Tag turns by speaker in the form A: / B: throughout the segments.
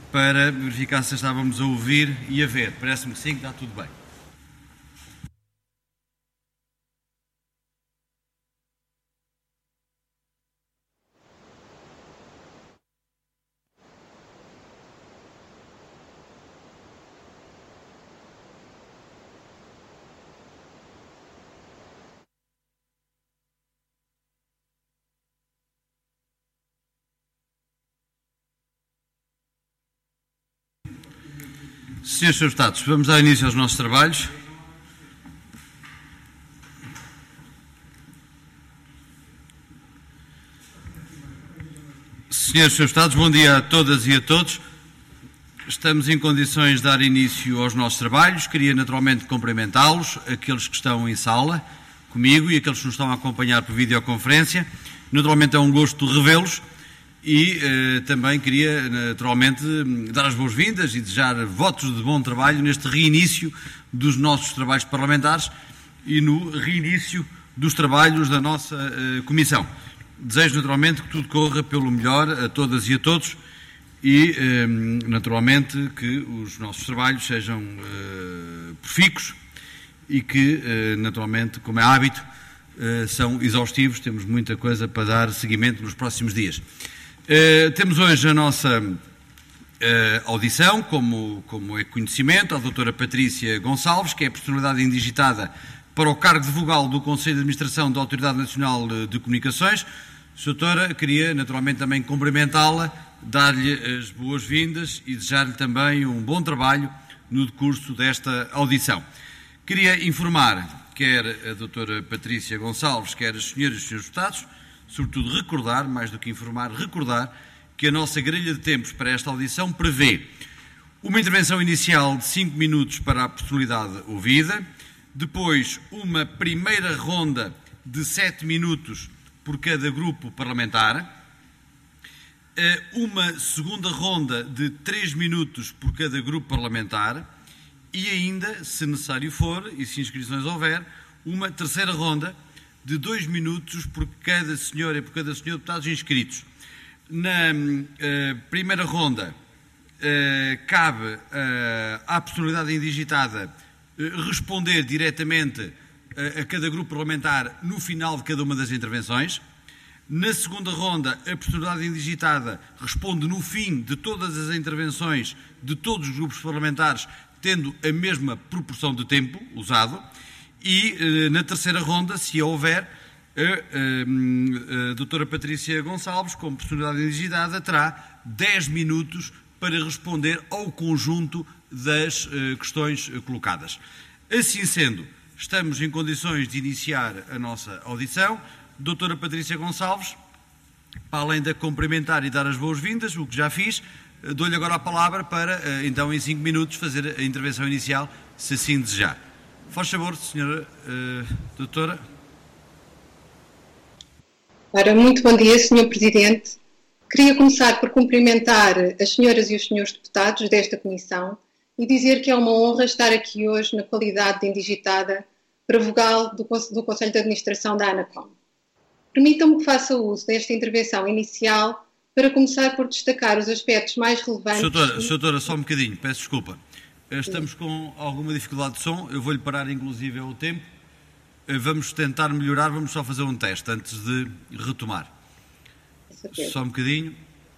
A: para verificar se estávamos a ouvir e a ver. Parece-me que sim, que está tudo bem. Senhores deputados, vamos dar início aos nossos trabalhos. Senhores deputados, bom dia a todas e a todos. Estamos em condições de dar início aos nossos trabalhos. Queria naturalmente cumprimentá-los, aqueles que estão em sala comigo e aqueles que nos estão a acompanhar por videoconferência. Naturalmente é um gosto revê-los. E também queria, naturalmente, dar as boas-vindas e desejar votos de bom trabalho neste reinício dos nossos trabalhos parlamentares e no reinício dos trabalhos da nossa Comissão. Desejo, naturalmente, que tudo corra pelo melhor a todas e a todos e, naturalmente, que os nossos trabalhos sejam profícuos e que, naturalmente, como é hábito, são exaustivos. Temos muita coisa para dar seguimento nos próximos dias. Temos hoje a nossa audição, como é conhecimento, a doutora Patrícia Gonçalves, que é a personalidade indigitada para o cargo de vogal do Conselho de Administração da Autoridade Nacional de Comunicações. Doutora, queria naturalmente também cumprimentá-la, dar-lhe as boas-vindas e desejar-lhe também um bom trabalho no decurso desta audição. Queria informar, quer a doutora Patrícia Gonçalves, quer as senhoras e os senhores deputados, sobretudo recordar, mais do que informar, recordar que a nossa grelha de tempos para esta audição prevê uma intervenção inicial de 5 minutos para a personalidade ouvida, depois uma primeira ronda de 7 minutos por cada grupo parlamentar, uma segunda ronda de 3 minutos por cada grupo parlamentar e ainda, se necessário for, e se inscrições houver, uma terceira ronda de 2 minutos por cada senhora e por cada senhor deputados inscritos. Na primeira ronda, cabe à personalidade indigitada responder diretamente a cada grupo parlamentar no final de cada uma das intervenções. Na segunda ronda, a personalidade indigitada responde no fim de todas as intervenções de todos os grupos parlamentares, tendo a mesma proporção de tempo usado. E na terceira ronda, se houver, a doutora Patrícia Gonçalves, como personalidade indigitada, terá 10 minutos para responder ao conjunto das questões colocadas. Assim sendo, estamos em condições de iniciar a nossa audição. Doutora Patrícia Gonçalves, para além de cumprimentar e dar as boas-vindas, o que já fiz, dou-lhe agora a palavra para, então, em 5 minutos, fazer a intervenção inicial, se assim desejar. Faz favor, senhora doutora.
B: Ora, muito bom dia, senhor Presidente. Queria começar por cumprimentar as senhoras e os senhores deputados desta comissão e dizer que é uma honra estar aqui hoje na qualidade de indigitada para vogal do Conselho de Administração da ANACOM. Permitam-me que faça uso desta intervenção inicial para começar por destacar os aspectos mais relevantes...
A: Doutora, só um bocadinho, peço desculpa. Estamos com alguma dificuldade de som, eu vou-lhe parar inclusive o tempo. Vamos tentar melhorar, vamos só fazer um teste antes de retomar. Só um bocadinho.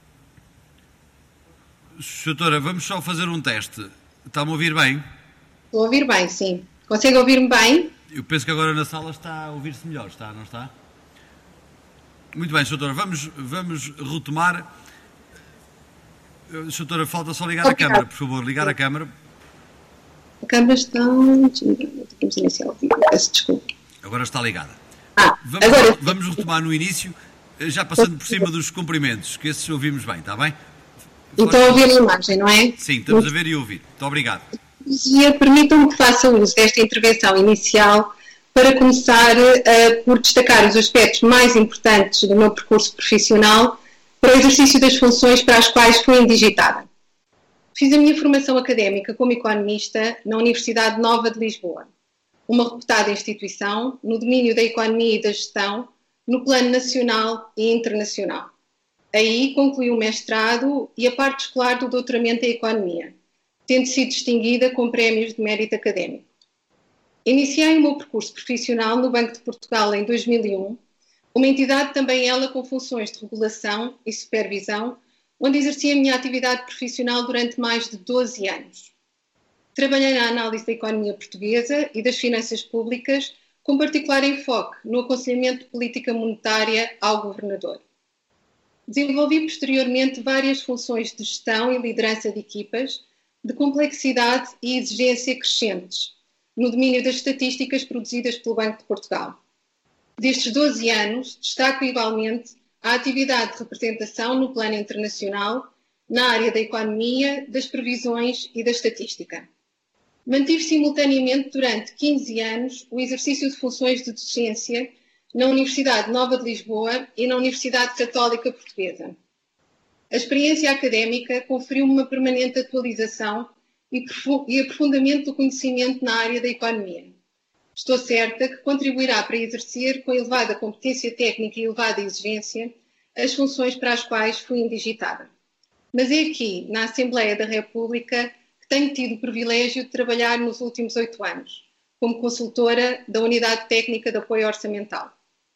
A: Doutora, vamos só fazer um teste. Está-me a ouvir bem?
B: Estou a ouvir bem, sim. Consegue ouvir-me bem?
A: Eu penso que agora na sala está a ouvir-se melhor, está, não está? Muito bem, doutora, vamos retomar. Doutora, falta só ligar a câmara, por favor, ligar a câmara.
B: A câmara está... Vamos iniciar o vídeo, peço desculpa.
A: Agora está ligada.
B: Agora...
A: Vamos retomar no início, já passando por cima dos cumprimentos, que esses ouvimos bem, está bem?
B: Então a ouvir a imagem, não é?
A: Sim, estamos a ver e a ouvir. Muito obrigado.
B: Permitam-me que faça uso desta intervenção inicial para começar por destacar os aspectos mais importantes do meu percurso profissional para o exercício das funções para as quais fui indigitada. Fiz a minha formação académica como economista na Universidade Nova de Lisboa, uma reputada instituição no domínio da economia e da gestão no plano nacional e internacional. Aí concluí o mestrado e a parte escolar do doutoramento em Economia, tendo sido distinguida com prémios de mérito académico. Iniciei o meu percurso profissional no Banco de Portugal em 2001, uma entidade também ela com funções de regulação e supervisão, onde exerci a minha atividade profissional durante mais de 12 anos. Trabalhei na análise da economia portuguesa e das finanças públicas, com particular enfoque no aconselhamento de política monetária ao governador. Desenvolvi posteriormente várias funções de gestão e liderança de equipas, de complexidade e exigência crescentes, no domínio das estatísticas produzidas pelo Banco de Portugal. Destes 12 anos, destaco igualmente a atividade de representação no plano internacional, na área da economia, das previsões e da estatística. Mantive simultaneamente durante 15 anos o exercício de funções de docência na Universidade Nova de Lisboa e na Universidade Católica Portuguesa. A experiência académica conferiu-me uma permanente atualização e aprofundamento do conhecimento na área da economia. Estou certa que contribuirá para exercer com elevada competência técnica e elevada exigência as funções para as quais fui indigitada. Mas é aqui, na Assembleia da República, que tenho tido o privilégio de trabalhar nos últimos 8 anos, como consultora da Unidade Técnica de Apoio Orçamental.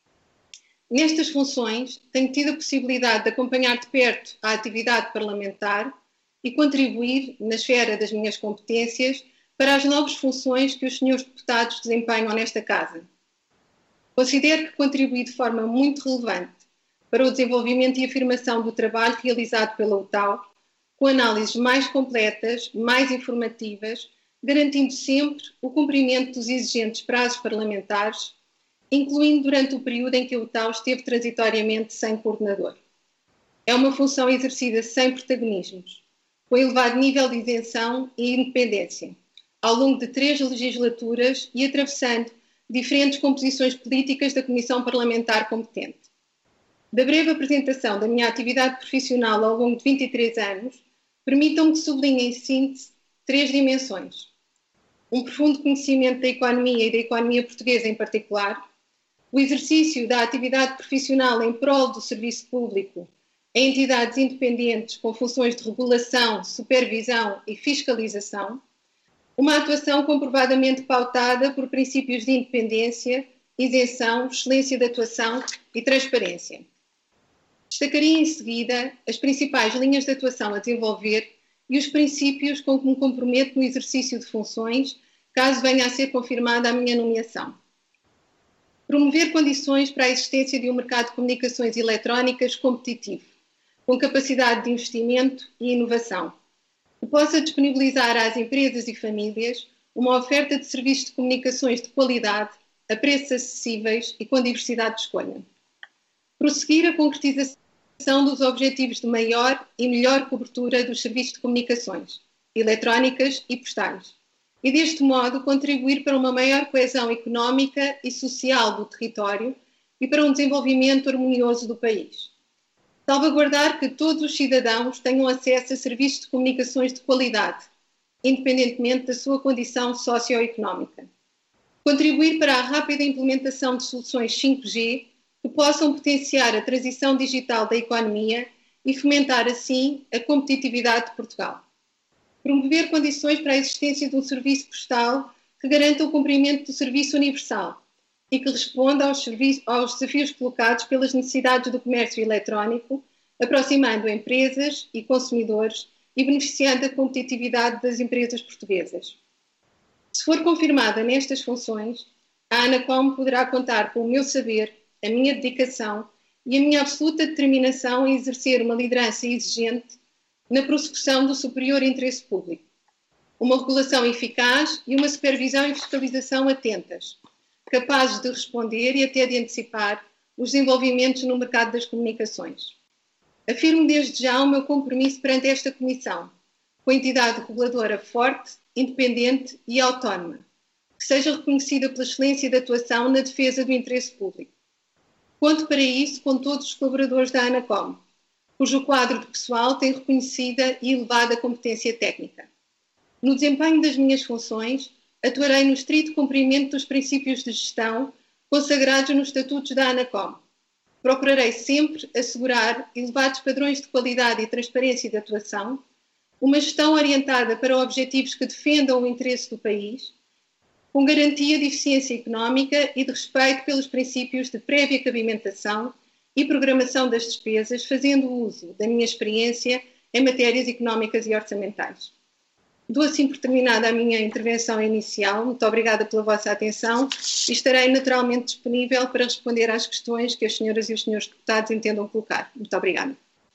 B: Nestas funções, tenho tido a possibilidade de acompanhar de perto a atividade parlamentar e contribuir, na esfera das minhas competências, para as novas funções que os senhores deputados desempenham nesta Casa. Considero que contribuí de forma muito relevante para o desenvolvimento e afirmação do trabalho realizado pela UTAU, com análises mais completas, mais informativas, garantindo sempre o cumprimento dos exigentes prazos parlamentares, incluindo durante o período em que a UTAU esteve transitoriamente sem coordenador. É uma função exercida sem protagonismos, com elevado nível de isenção e independência, ao longo de 3 legislaturas e atravessando diferentes composições políticas da Comissão Parlamentar competente. Da breve apresentação da minha atividade profissional ao longo de 23 anos, permitam-me que sublinhe em síntese 3 dimensões. Um profundo conhecimento da economia e da economia portuguesa em particular, o exercício da atividade profissional em prol do serviço público em entidades independentes com funções de regulação, supervisão e fiscalização, uma atuação comprovadamente pautada por princípios de independência, isenção, excelência de atuação e transparência. Destacaria em seguida as principais linhas de atuação a desenvolver e os princípios com que me comprometo no exercício de funções, caso venha a ser confirmada a minha nomeação. Promover condições para a existência de um mercado de comunicações eletrónicas competitivo, com capacidade de investimento e inovação, que possa disponibilizar às empresas e famílias uma oferta de serviços de comunicações de qualidade, a preços acessíveis e com diversidade de escolha. Prosseguir a concretização dos objetivos de maior e melhor cobertura dos serviços de comunicações, eletrónicas e postais, e deste modo contribuir para uma maior coesão económica e social do território e para um desenvolvimento harmonioso do país. Salvaguardar que todos os cidadãos tenham acesso a serviços de comunicações de qualidade, independentemente da sua condição socioeconómica. Contribuir para a rápida implementação de soluções 5G que possam potenciar a transição digital da economia e fomentar, assim, a competitividade de Portugal. Promover condições para a existência de um serviço postal que garanta o cumprimento do serviço universal e que responda aos desafios colocados pelas necessidades do comércio eletrónico, aproximando empresas e consumidores e beneficiando a competitividade das empresas portuguesas. Se for confirmada nestas funções, a ANACOM poderá contar com o meu saber, a minha dedicação e a minha absoluta determinação em exercer uma liderança exigente na prossecução do superior interesse público, uma regulação eficaz e uma supervisão e fiscalização atentas, capazes de responder e até de antecipar os desenvolvimentos no mercado das comunicações. Afirmo desde já o meu compromisso perante esta Comissão, com a entidade reguladora forte, independente e autónoma, que seja reconhecida pela excelência de atuação na defesa do interesse público. Conto para isso com todos os colaboradores da ANACOM, cujo quadro de pessoal tem reconhecida e elevada competência técnica. No desempenho das minhas funções, atuarei no estrito cumprimento dos princípios de gestão consagrados nos estatutos da ANACOM, Procurarei sempre assegurar elevados padrões de qualidade e transparência de atuação, uma gestão orientada para objetivos que defendam o interesse do país, com garantia de eficiência económica e de respeito pelos princípios de prévia cabimentação e programação das despesas, fazendo uso da minha experiência em matérias económicas e orçamentais. Dou assim por terminada a minha intervenção inicial. Muito obrigada pela vossa atenção e estarei naturalmente disponível para responder às questões que as senhoras e os senhores deputados entendam colocar. Muito obrigada.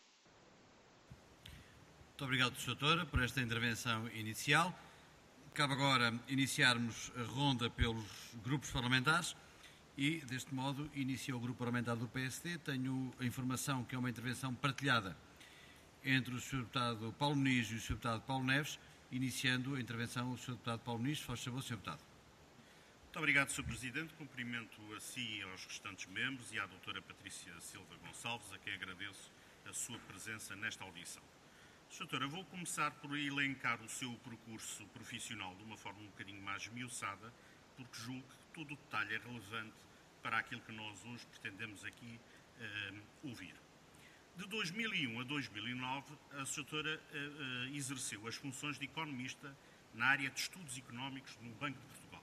A: Muito obrigado, doutora, por esta intervenção inicial. Cabe agora iniciarmos a ronda pelos grupos parlamentares e, deste modo, inicia o grupo parlamentar do PSD. Tenho a informação que é uma intervenção partilhada entre o Sr. Deputado Paulo Muniz e o Sr. Deputado Paulo Neves, iniciando a intervenção o Sr. Deputado Paulo Muniz. Faz favor, Sr. Deputado.
C: Muito obrigado, Sr. Presidente. Cumprimento a si e aos restantes membros e à doutora Patrícia Silva Gonçalves, a quem agradeço a sua presença nesta audição. Doutora, vou começar por elencar o seu percurso profissional de uma forma um bocadinho mais esmiuçada, porque julgo que todo o detalhe é relevante para aquilo que nós hoje pretendemos aqui ouvir. De 2001 a 2009, a doutora exerceu as funções de economista na área de estudos económicos no Banco de Portugal.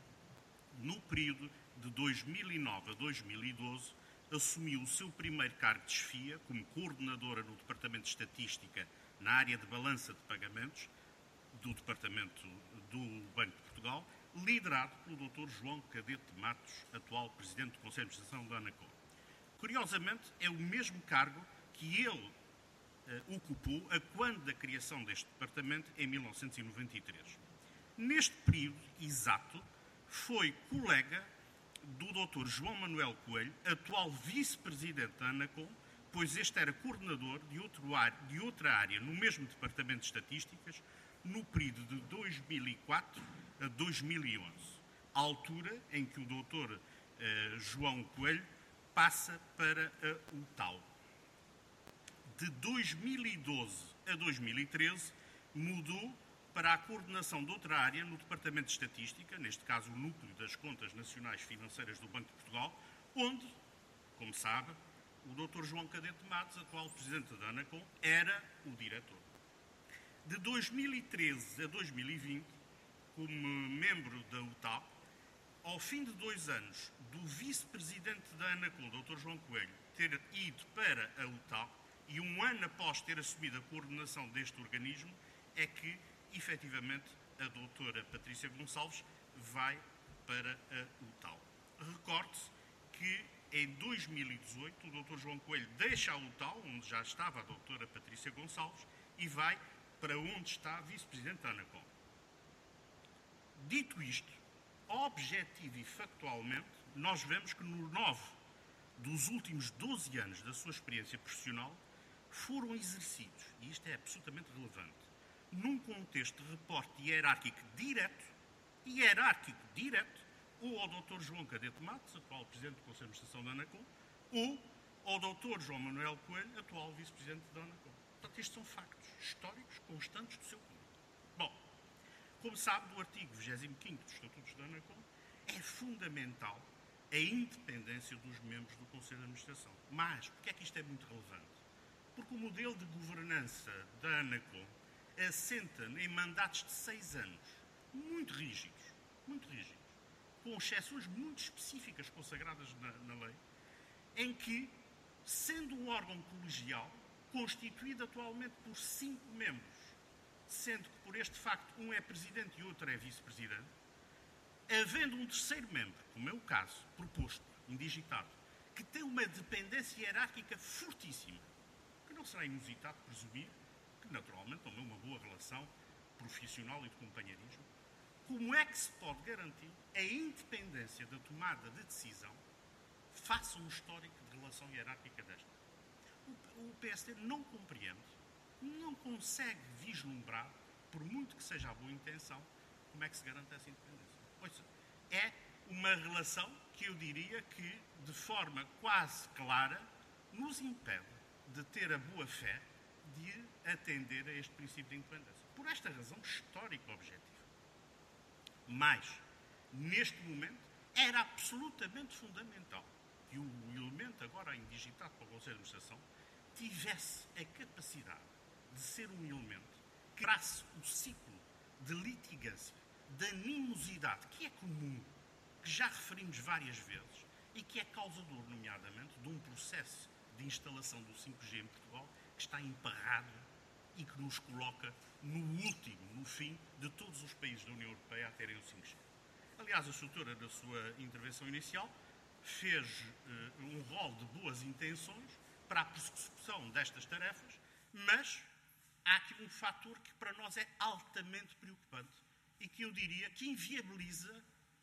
C: No período de 2009 a 2012, assumiu o seu primeiro cargo de chefia como coordenadora no Departamento de Estatística na área de balança de pagamentos do Departamento do Banco de Portugal, liderado pelo Dr. João Cadete Matos, atual Presidente do Conselho de Administração da ANACOM. Curiosamente, é o mesmo cargo que ele ocupou a quando da criação deste departamento, em 1993. Neste período exato, foi colega do Dr. João Manuel Coelho, atual Vice-Presidente da ANACOM, pois este era coordenador de outra área no mesmo Departamento de Estatísticas, no período de 2004 a 2011, a altura em que o Dr. João Coelho passa para a UTAU. De 2012 a 2013, mudou para a coordenação de outra área no Departamento de Estatística, neste caso o Núcleo das Contas Nacionais Financeiras do Banco de Portugal, onde, como sabe, o Dr. João Cadete Matos, atual Presidente da ANACOM, era o diretor. De 2013 a 2020, como membro da UTAP, ao fim de 2 anos do Vice-Presidente da ANACOM, Dr. João Coelho, ter ido para a UTAP, e 1 ano após ter assumido a coordenação deste organismo, é que, efetivamente, a doutora Patrícia Gonçalves vai para a UTAL. Recorde-se que, em 2018, o Dr. João Coelho deixa a UTAL, onde já estava a doutora Patrícia Gonçalves, e vai para onde está a Vice-Presidente da ANACOM. Dito isto, objetivo e factualmente, nós vemos que no 9 dos últimos 12 anos da sua experiência profissional foram exercidos, e isto é absolutamente relevante, num contexto de reporte hierárquico direto, ou ao Dr. João Cadete Matos, atual Presidente do Conselho de Administração da ANACOM, ou ao Dr. João Manuel Coelho, atual Vice-Presidente da ANACOM. Portanto, estes são factos históricos constantes do seu currículo. Bom, como sabe, do artigo 25º dos Estatutos da ANACOM, é fundamental a independência dos membros do Conselho de Administração. Mas, porquê é que isto é muito relevante? Porque o modelo de governança da ANACOM assenta em mandatos de 6 anos, muito rígidos, com exceções muito específicas consagradas na lei, em que, sendo um órgão colegial, constituído atualmente por 5 membros, sendo que por este facto um é presidente e outro é vice-presidente, havendo um terceiro membro, como é o caso, proposto, indigitado, que tem uma dependência hierárquica fortíssima, que não será inusitado presumir que, naturalmente, tem uma boa relação profissional e de companheirismo, como é que se pode garantir a independência da tomada de decisão face a um histórico de relação hierárquica desta? O PSD não compreende, não consegue vislumbrar, por muito que seja a boa intenção, como é que se garante essa independência. Pois é uma relação que eu diria que, de forma quase clara, nos impede de ter a boa-fé de atender a este princípio de independência. Por esta razão histórica objetiva. Mas, neste momento, era absolutamente fundamental que o elemento agora indigitado para o Conselho de Administração tivesse a capacidade de ser um elemento que trace o ciclo de litigância, de animosidade, que é comum, que já referimos várias vezes e que é causador, nomeadamente, de um processo de instalação do 5G em Portugal que está emparrado e que nos coloca no último, no fim, de todos os países da União Europeia a terem o 5G. Aliás, a doutora, na sua intervenção inicial, fez um rol de boas intenções para a persecução destas tarefas, mas há aqui um fator que para nós é altamente preocupante e que eu diria que inviabiliza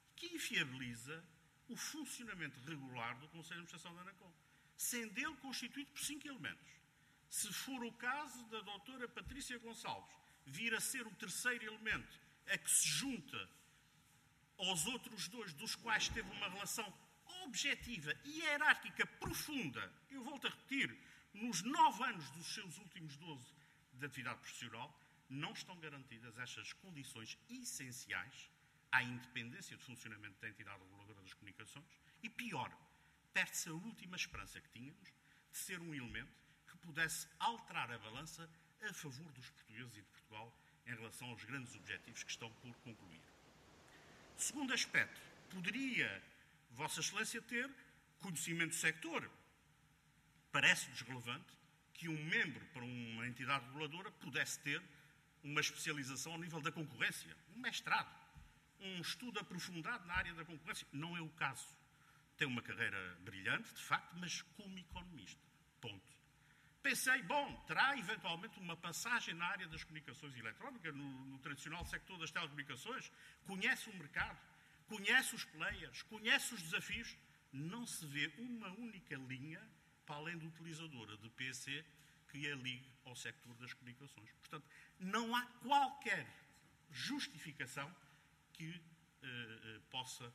C: o funcionamento regular do Conselho de Administração da ANACOM, sendo ele constituído por 5 elementos. Se for o caso da doutora Patrícia Gonçalves vir a ser o terceiro elemento a que se junta aos outros 2, dos quais teve uma relação objetiva e hierárquica profunda, eu volto a repetir, nos 9 anos dos seus últimos 12 de atividade profissional, não estão garantidas estas condições essenciais à independência de funcionamento da entidade reguladora das comunicações e, pior, perde-se a última esperança que tínhamos de ser um elemento que pudesse alterar a balança a favor dos portugueses e de Portugal em relação aos grandes objetivos que estão por concluir. Segundo aspecto, poderia Vossa Excelência ter conhecimento do sector. Parece-nos relevante que um membro para uma entidade reguladora pudesse ter uma especialização ao nível da concorrência, um mestrado, um estudo aprofundado na área da concorrência. Não é o caso. Tem uma carreira brilhante, de facto, mas como economista. Ponto. Pensei, terá eventualmente uma passagem na área das comunicações eletrónicas, no tradicional sector das telecomunicações, conhece o mercado, conhece os players, conhece os desafios. Não se vê uma única linha para além da utilizadora de PC que a ligue ao sector das comunicações. Portanto, não há qualquer justificação que possa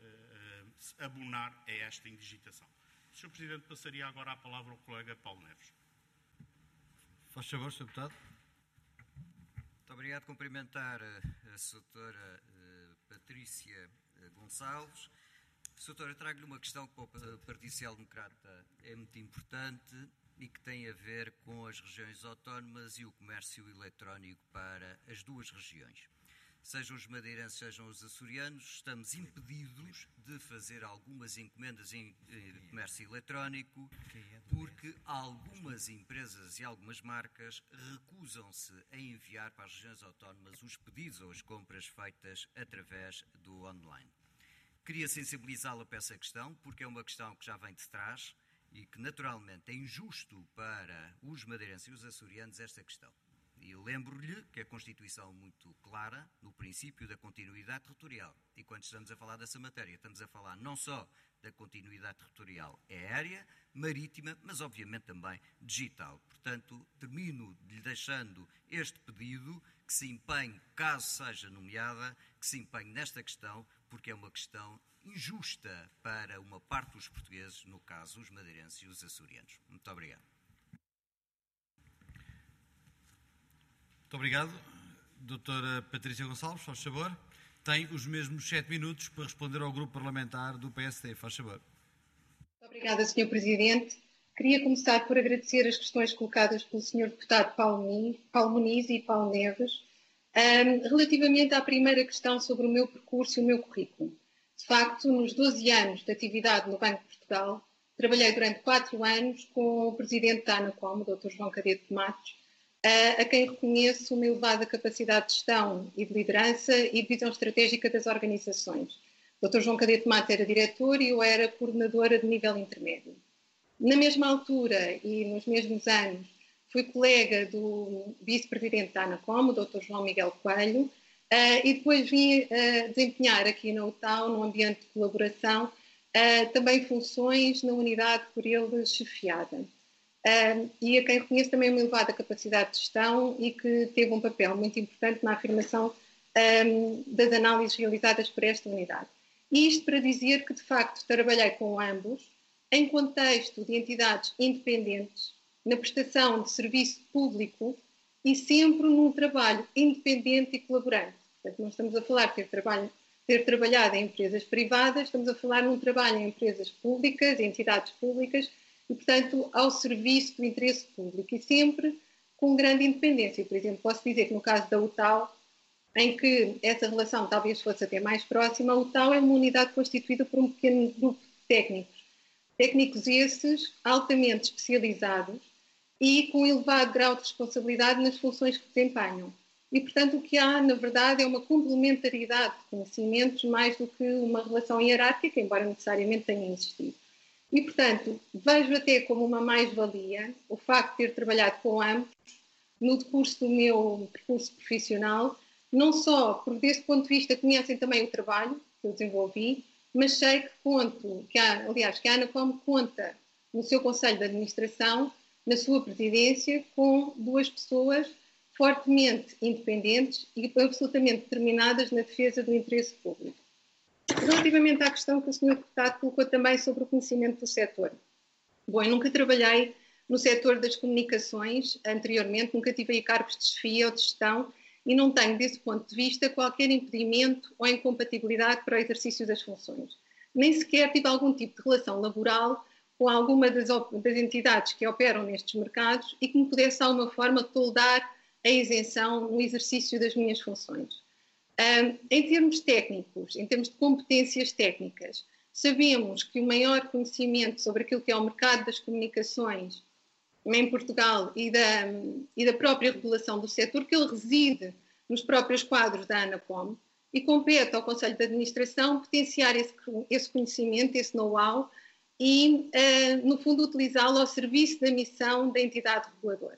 C: abonar a esta indigitação. Sr. Presidente, passaria agora a palavra ao colega Paulo Neves.
A: Faz favor, Sr. Deputado.
D: Muito obrigado. Cumprimentar a doutora Patrícia Gonçalves. Doutora, trago-lhe uma questão que para o Partido Social Democrata é muito importante e que tem a ver com as regiões autónomas e o comércio eletrónico para as duas regiões. Sejam os madeirenses, sejam os açorianos, estamos impedidos de fazer algumas encomendas em comércio eletrónico porque algumas empresas e algumas marcas recusam-se a enviar para as regiões autónomas os pedidos ou as compras feitas através do online. Queria sensibilizá-la para essa questão, porque é uma questão que já vem de trás e que, naturalmente, é injusto para os madeirenses e os açorianos esta questão. E lembro-lhe que a Constituição é muito clara no princípio da continuidade territorial. E quando estamos a falar dessa matéria, estamos a falar não só da continuidade territorial aérea, marítima, mas obviamente também digital. Portanto, termino lhe deixando este pedido, que se empenhe, caso seja nomeada, que se empenhe nesta questão, porque é uma questão injusta para uma parte dos portugueses, no caso os madeirenses e os açorianos. Muito obrigado.
A: Muito obrigado. Doutora Patrícia Gonçalves, faz favor. Tem os mesmos 7 minutos para responder ao grupo parlamentar do PSD. Faz favor.
B: Muito obrigada, Sr. Presidente. Queria começar por agradecer as questões colocadas pelo Sr. Deputado Paulo Muniz e Paulo Neves. Relativamente à primeira questão sobre o meu percurso e o meu currículo. De facto, nos 12 anos de atividade no Banco de Portugal, trabalhei durante 4 anos com o Presidente da ANACOM, o Dr. João Cadete de Matos, a quem reconheço uma elevada capacidade de gestão e de liderança e de visão estratégica das organizações. O Dr. João Cadete de Matos era diretor e eu era coordenadora de nível intermédio. Na mesma altura e nos mesmos anos, fui colega do vice-presidente da ANACOM, o Dr. João Miguel Coelho, e depois vim desempenhar aqui na UTAU, num ambiente de colaboração, também funções na unidade por ele chefiada. E a quem reconheço também uma elevada capacidade de gestão e que teve um papel muito importante na afirmação das análises realizadas por esta unidade. E isto para dizer que, de facto, trabalhei com ambos em contexto de entidades independentes, na prestação de serviço público e sempre num trabalho independente e colaborante. Portanto, não estamos a falar de ter trabalho ter trabalhado em empresas privadas, estamos a falar num trabalho em empresas públicas, entidades públicas, e, portanto, ao serviço do interesse público, e sempre com grande independência. Por exemplo, posso dizer que no caso da UTAL, em que essa relação talvez fosse até mais próxima, a UTAL é uma unidade constituída por um pequeno grupo de técnicos. Técnicos esses altamente especializados e com elevado grau de responsabilidade nas funções que desempenham. E, portanto, o que há, na verdade, é uma complementaridade de conhecimentos mais do que uma relação hierárquica, embora necessariamente tenha existido. E, portanto, vejo até como uma mais-valia o facto de ter trabalhado com ambos no decurso do meu percurso profissional, não só porque, desse ponto de vista, conhecem também o trabalho que eu desenvolvi, mas sei que a Anacom conta no seu Conselho de Administração, na sua presidência, com duas pessoas fortemente independentes e absolutamente determinadas na defesa do interesse público. Relativamente à questão que o Sr. Deputado colocou também sobre o conhecimento do setor. Bom, eu nunca trabalhei no setor das comunicações anteriormente, nunca tive aí cargos de chefia ou de gestão e não tenho, desse ponto de vista, qualquer impedimento ou incompatibilidade para o exercício das funções. Nem sequer tive algum tipo de relação laboral com alguma das entidades que operam nestes mercados e que me pudesse, de alguma forma, toldar a isenção no exercício das minhas funções. Em termos técnicos, em termos de competências técnicas, sabemos que o maior conhecimento sobre aquilo que é o mercado das comunicações em Portugal e da própria regulação do setor, que ele reside nos próprios quadros da Anacom e compete ao Conselho de Administração potenciar esse conhecimento, esse know-how e, no fundo, utilizá-lo ao serviço da missão da entidade reguladora.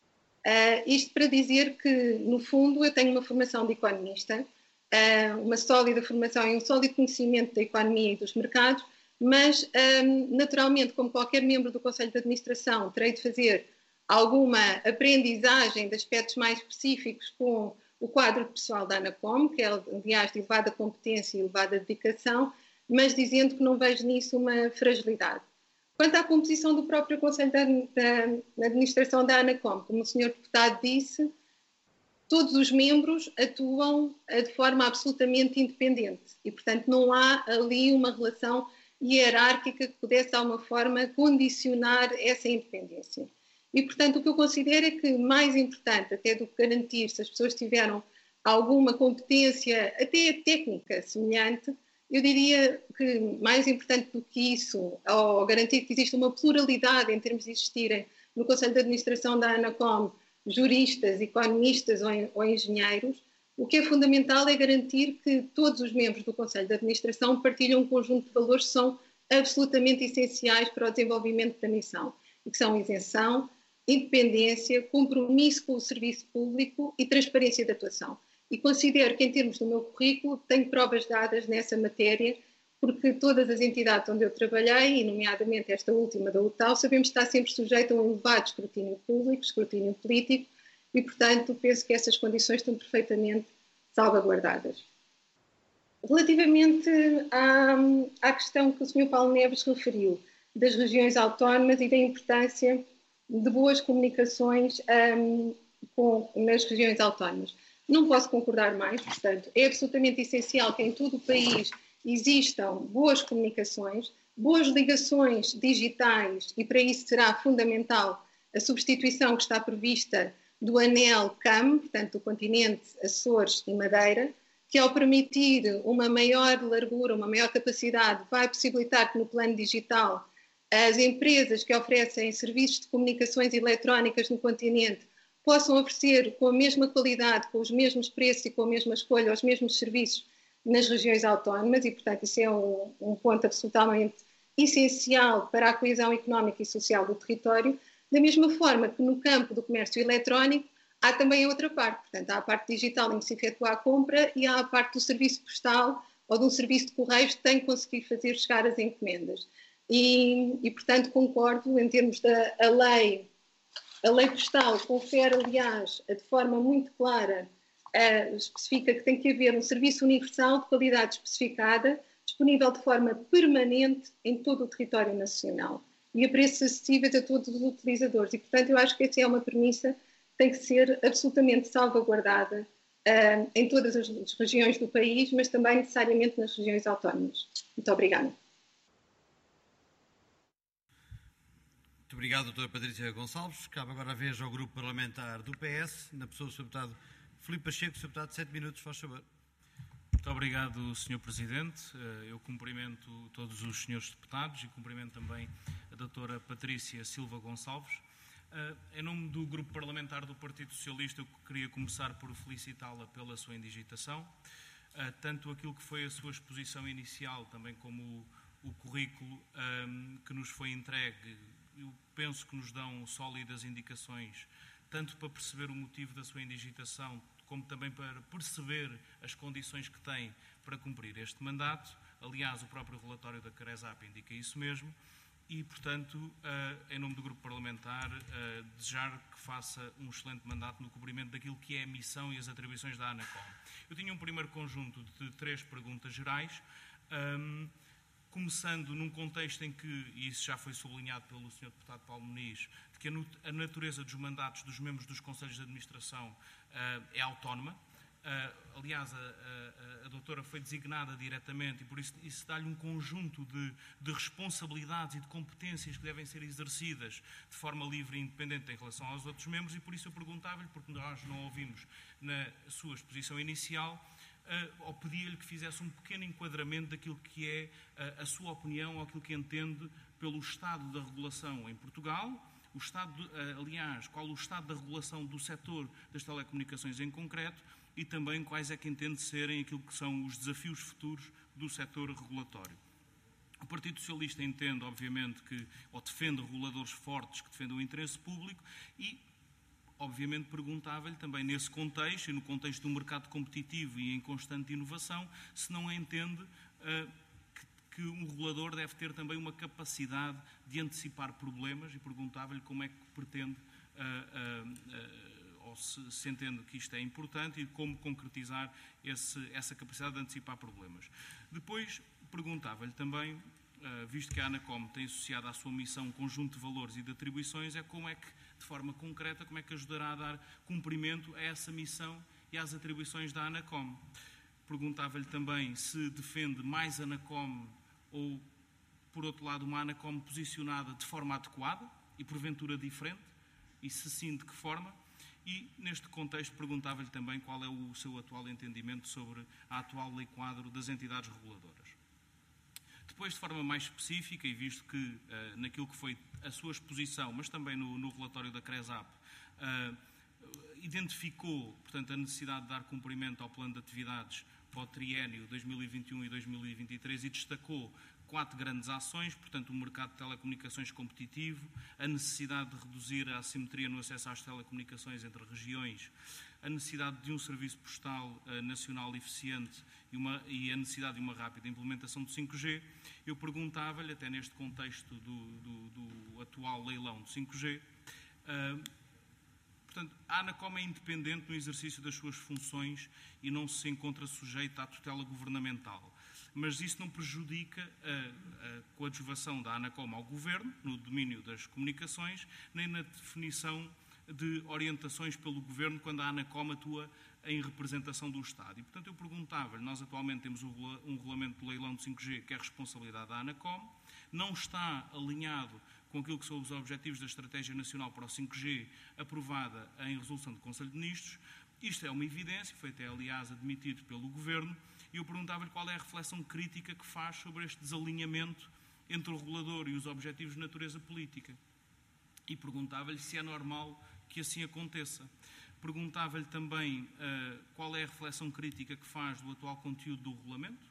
B: Isto para dizer que, no fundo, eu tenho uma formação de economista, uma sólida formação e um sólido conhecimento da economia e dos mercados, mas, naturalmente, como qualquer membro do Conselho de Administração, terei de fazer alguma aprendizagem de aspectos mais específicos com o quadro de pessoal da Anacom, que é, aliás, de elevada competência e elevada dedicação, mas dizendo que não vejo nisso uma fragilidade. Quanto à composição do próprio Conselho da Administração da Anacom, como o Sr. Deputado disse, todos os membros atuam de forma absolutamente independente e, portanto, não há ali uma relação hierárquica que pudesse, de alguma forma, condicionar essa independência. E, portanto, o que eu considero é que mais importante, até do que garantir se as pessoas tiveram alguma competência, até técnica semelhante, eu diria que mais importante do que isso, ao garantir que existe uma pluralidade em termos de existirem no Conselho de Administração da Anacom juristas, economistas ou engenheiros, o que é fundamental é garantir que todos os membros do Conselho de Administração partilham um conjunto de valores que são absolutamente essenciais para o desenvolvimento da missão, e que são isenção, independência, compromisso com o serviço público e transparência de atuação. E considero que, em termos do meu currículo, tenho provas dadas nessa matéria, porque todas as entidades onde eu trabalhei, e nomeadamente esta última da UTAL, sabemos que está sempre sujeita a um elevado escrutínio público, escrutínio político, e, portanto, penso que essas condições estão perfeitamente salvaguardadas. Relativamente à questão que o Sr. Paulo Neves referiu, das regiões autónomas e da importância de boas comunicações nas regiões autónomas. Não posso concordar mais, portanto, é absolutamente essencial que em todo o país existam boas comunicações, boas ligações digitais e para isso será fundamental a substituição que está prevista do anel CAM, portanto do continente Açores e Madeira, que ao permitir uma maior largura, uma maior capacidade, vai possibilitar que no plano digital as empresas que oferecem serviços de comunicações eletrónicas no continente possam oferecer com a mesma qualidade, com os mesmos preços e com a mesma escolha, os mesmos serviços nas regiões autónomas e, portanto, isso é um ponto absolutamente essencial para a coesão económica e social do território, da mesma forma que no campo do comércio eletrónico há também a outra parte, portanto, há a parte digital em que se efetua a compra e há a parte do serviço postal ou de um serviço de correios que tem que conseguir fazer chegar as encomendas. E portanto, concordo em termos da lei. A lei postal confere, aliás, de forma muito clara, especifica que tem que haver um serviço universal de qualidade especificada, disponível de forma permanente em todo o território nacional e a preços acessíveis a todos os utilizadores. E, portanto, eu acho que essa é uma premissa que tem que ser absolutamente salvaguardada em todas as regiões do país, mas também necessariamente nas regiões autónomas. Muito obrigada.
A: Muito obrigado, doutora Patrícia Gonçalves. Cabe agora a vez ao grupo parlamentar do PS, na pessoa do Sr. Deputado Filipe Pacheco. Sr. Deputado, 7 minutos, faz favor.
E: Muito obrigado, Sr. Presidente. Eu cumprimento todos os senhores deputados e cumprimento também a doutora Patrícia Silva Gonçalves. Em nome do Grupo Parlamentar do Partido Socialista, eu queria começar por felicitá-la pela sua indigitação. Tanto aquilo que foi a sua exposição inicial, também como o currículo que nos foi entregue, eu penso que nos dão sólidas indicações, tanto para perceber o motivo da sua indigitação, como também para perceber as condições que tem para cumprir este mandato. Aliás, o próprio relatório da CRESAP indica isso mesmo. E, portanto, em nome do Grupo Parlamentar, desejar que faça um excelente mandato no cumprimento daquilo que é a missão e as atribuições da ANACOM. Eu tinha um primeiro conjunto de 3 perguntas gerais, começando num contexto em que, e isso já foi sublinhado pelo Sr. Deputado Paulo Muniz, de que a natureza dos mandatos dos membros dos Conselhos de Administração é autónoma. Aliás, a doutora foi designada diretamente e por isso dá-lhe um conjunto de responsabilidades e de competências que devem ser exercidas de forma livre e independente em relação aos outros membros, e por isso eu perguntava-lhe, porque nós não ouvimos na sua exposição inicial, ou pedia-lhe que fizesse um pequeno enquadramento daquilo que é a sua opinião ou aquilo que entende pelo estado da regulação em Portugal, qual o estado da regulação do setor das telecomunicações em concreto, e também quais é que entende serem aquilo que são os desafios futuros do setor regulatório. O Partido Socialista entende, obviamente, ou defende reguladores fortes que defendam o interesse público e, obviamente, perguntava-lhe também nesse contexto, e no contexto do mercado competitivo e em constante inovação, se não entende que um regulador deve ter também uma capacidade de antecipar problemas, e perguntava-lhe como é que pretende ou se entende que isto é importante e como concretizar essa capacidade de antecipar problemas. Depois, perguntava-lhe também, visto que a ANACOM tem associado à sua missão um conjunto de valores e de atribuições, como é que, de forma concreta, como é que ajudará a dar cumprimento a essa missão e às atribuições da ANACOM. Perguntava-lhe também se defende mais ANACOM ou, por outro lado, uma ANACOM posicionada de forma adequada e, porventura, diferente, e se sim, de que forma. E, neste contexto, perguntava-lhe também qual é o seu atual entendimento sobre a atual lei quadro das entidades reguladoras. Depois, de forma mais específica, e visto que naquilo que foi a sua exposição, mas também no relatório da CRESAP, identificou, portanto, a necessidade de dar cumprimento ao plano de atividades para o triênio 2021 e 2023 e destacou 4 grandes ações, portanto, o mercado de telecomunicações competitivo, a necessidade de reduzir a assimetria no acesso às telecomunicações entre regiões, a necessidade de um serviço postal nacional eficiente e a necessidade de uma rápida implementação do 5G. Eu perguntava-lhe, até neste contexto do atual leilão do 5G, portanto, a ANACOM é independente no exercício das suas funções e não se encontra sujeita à tutela governamental. Mas isso não prejudica a coadjuvação da ANACOM ao Governo, no domínio das comunicações, nem na definição de orientações pelo Governo quando a ANACOM atua em representação do Estado. E, portanto, eu perguntava-lhe, nós atualmente temos um regulamento de leilão de 5G que é responsabilidade da ANACOM, não está alinhado com aquilo que são os objetivos da Estratégia Nacional para o 5G, aprovada em resolução do Conselho de Ministros. Isto é uma evidência, foi até, aliás, admitido pelo Governo, e eu perguntava-lhe qual é a reflexão crítica que faz sobre este desalinhamento entre o regulador e os objetivos de natureza política. E perguntava-lhe se é normal que assim aconteça. Perguntava-lhe também qual é a reflexão crítica que faz do atual conteúdo do regulamento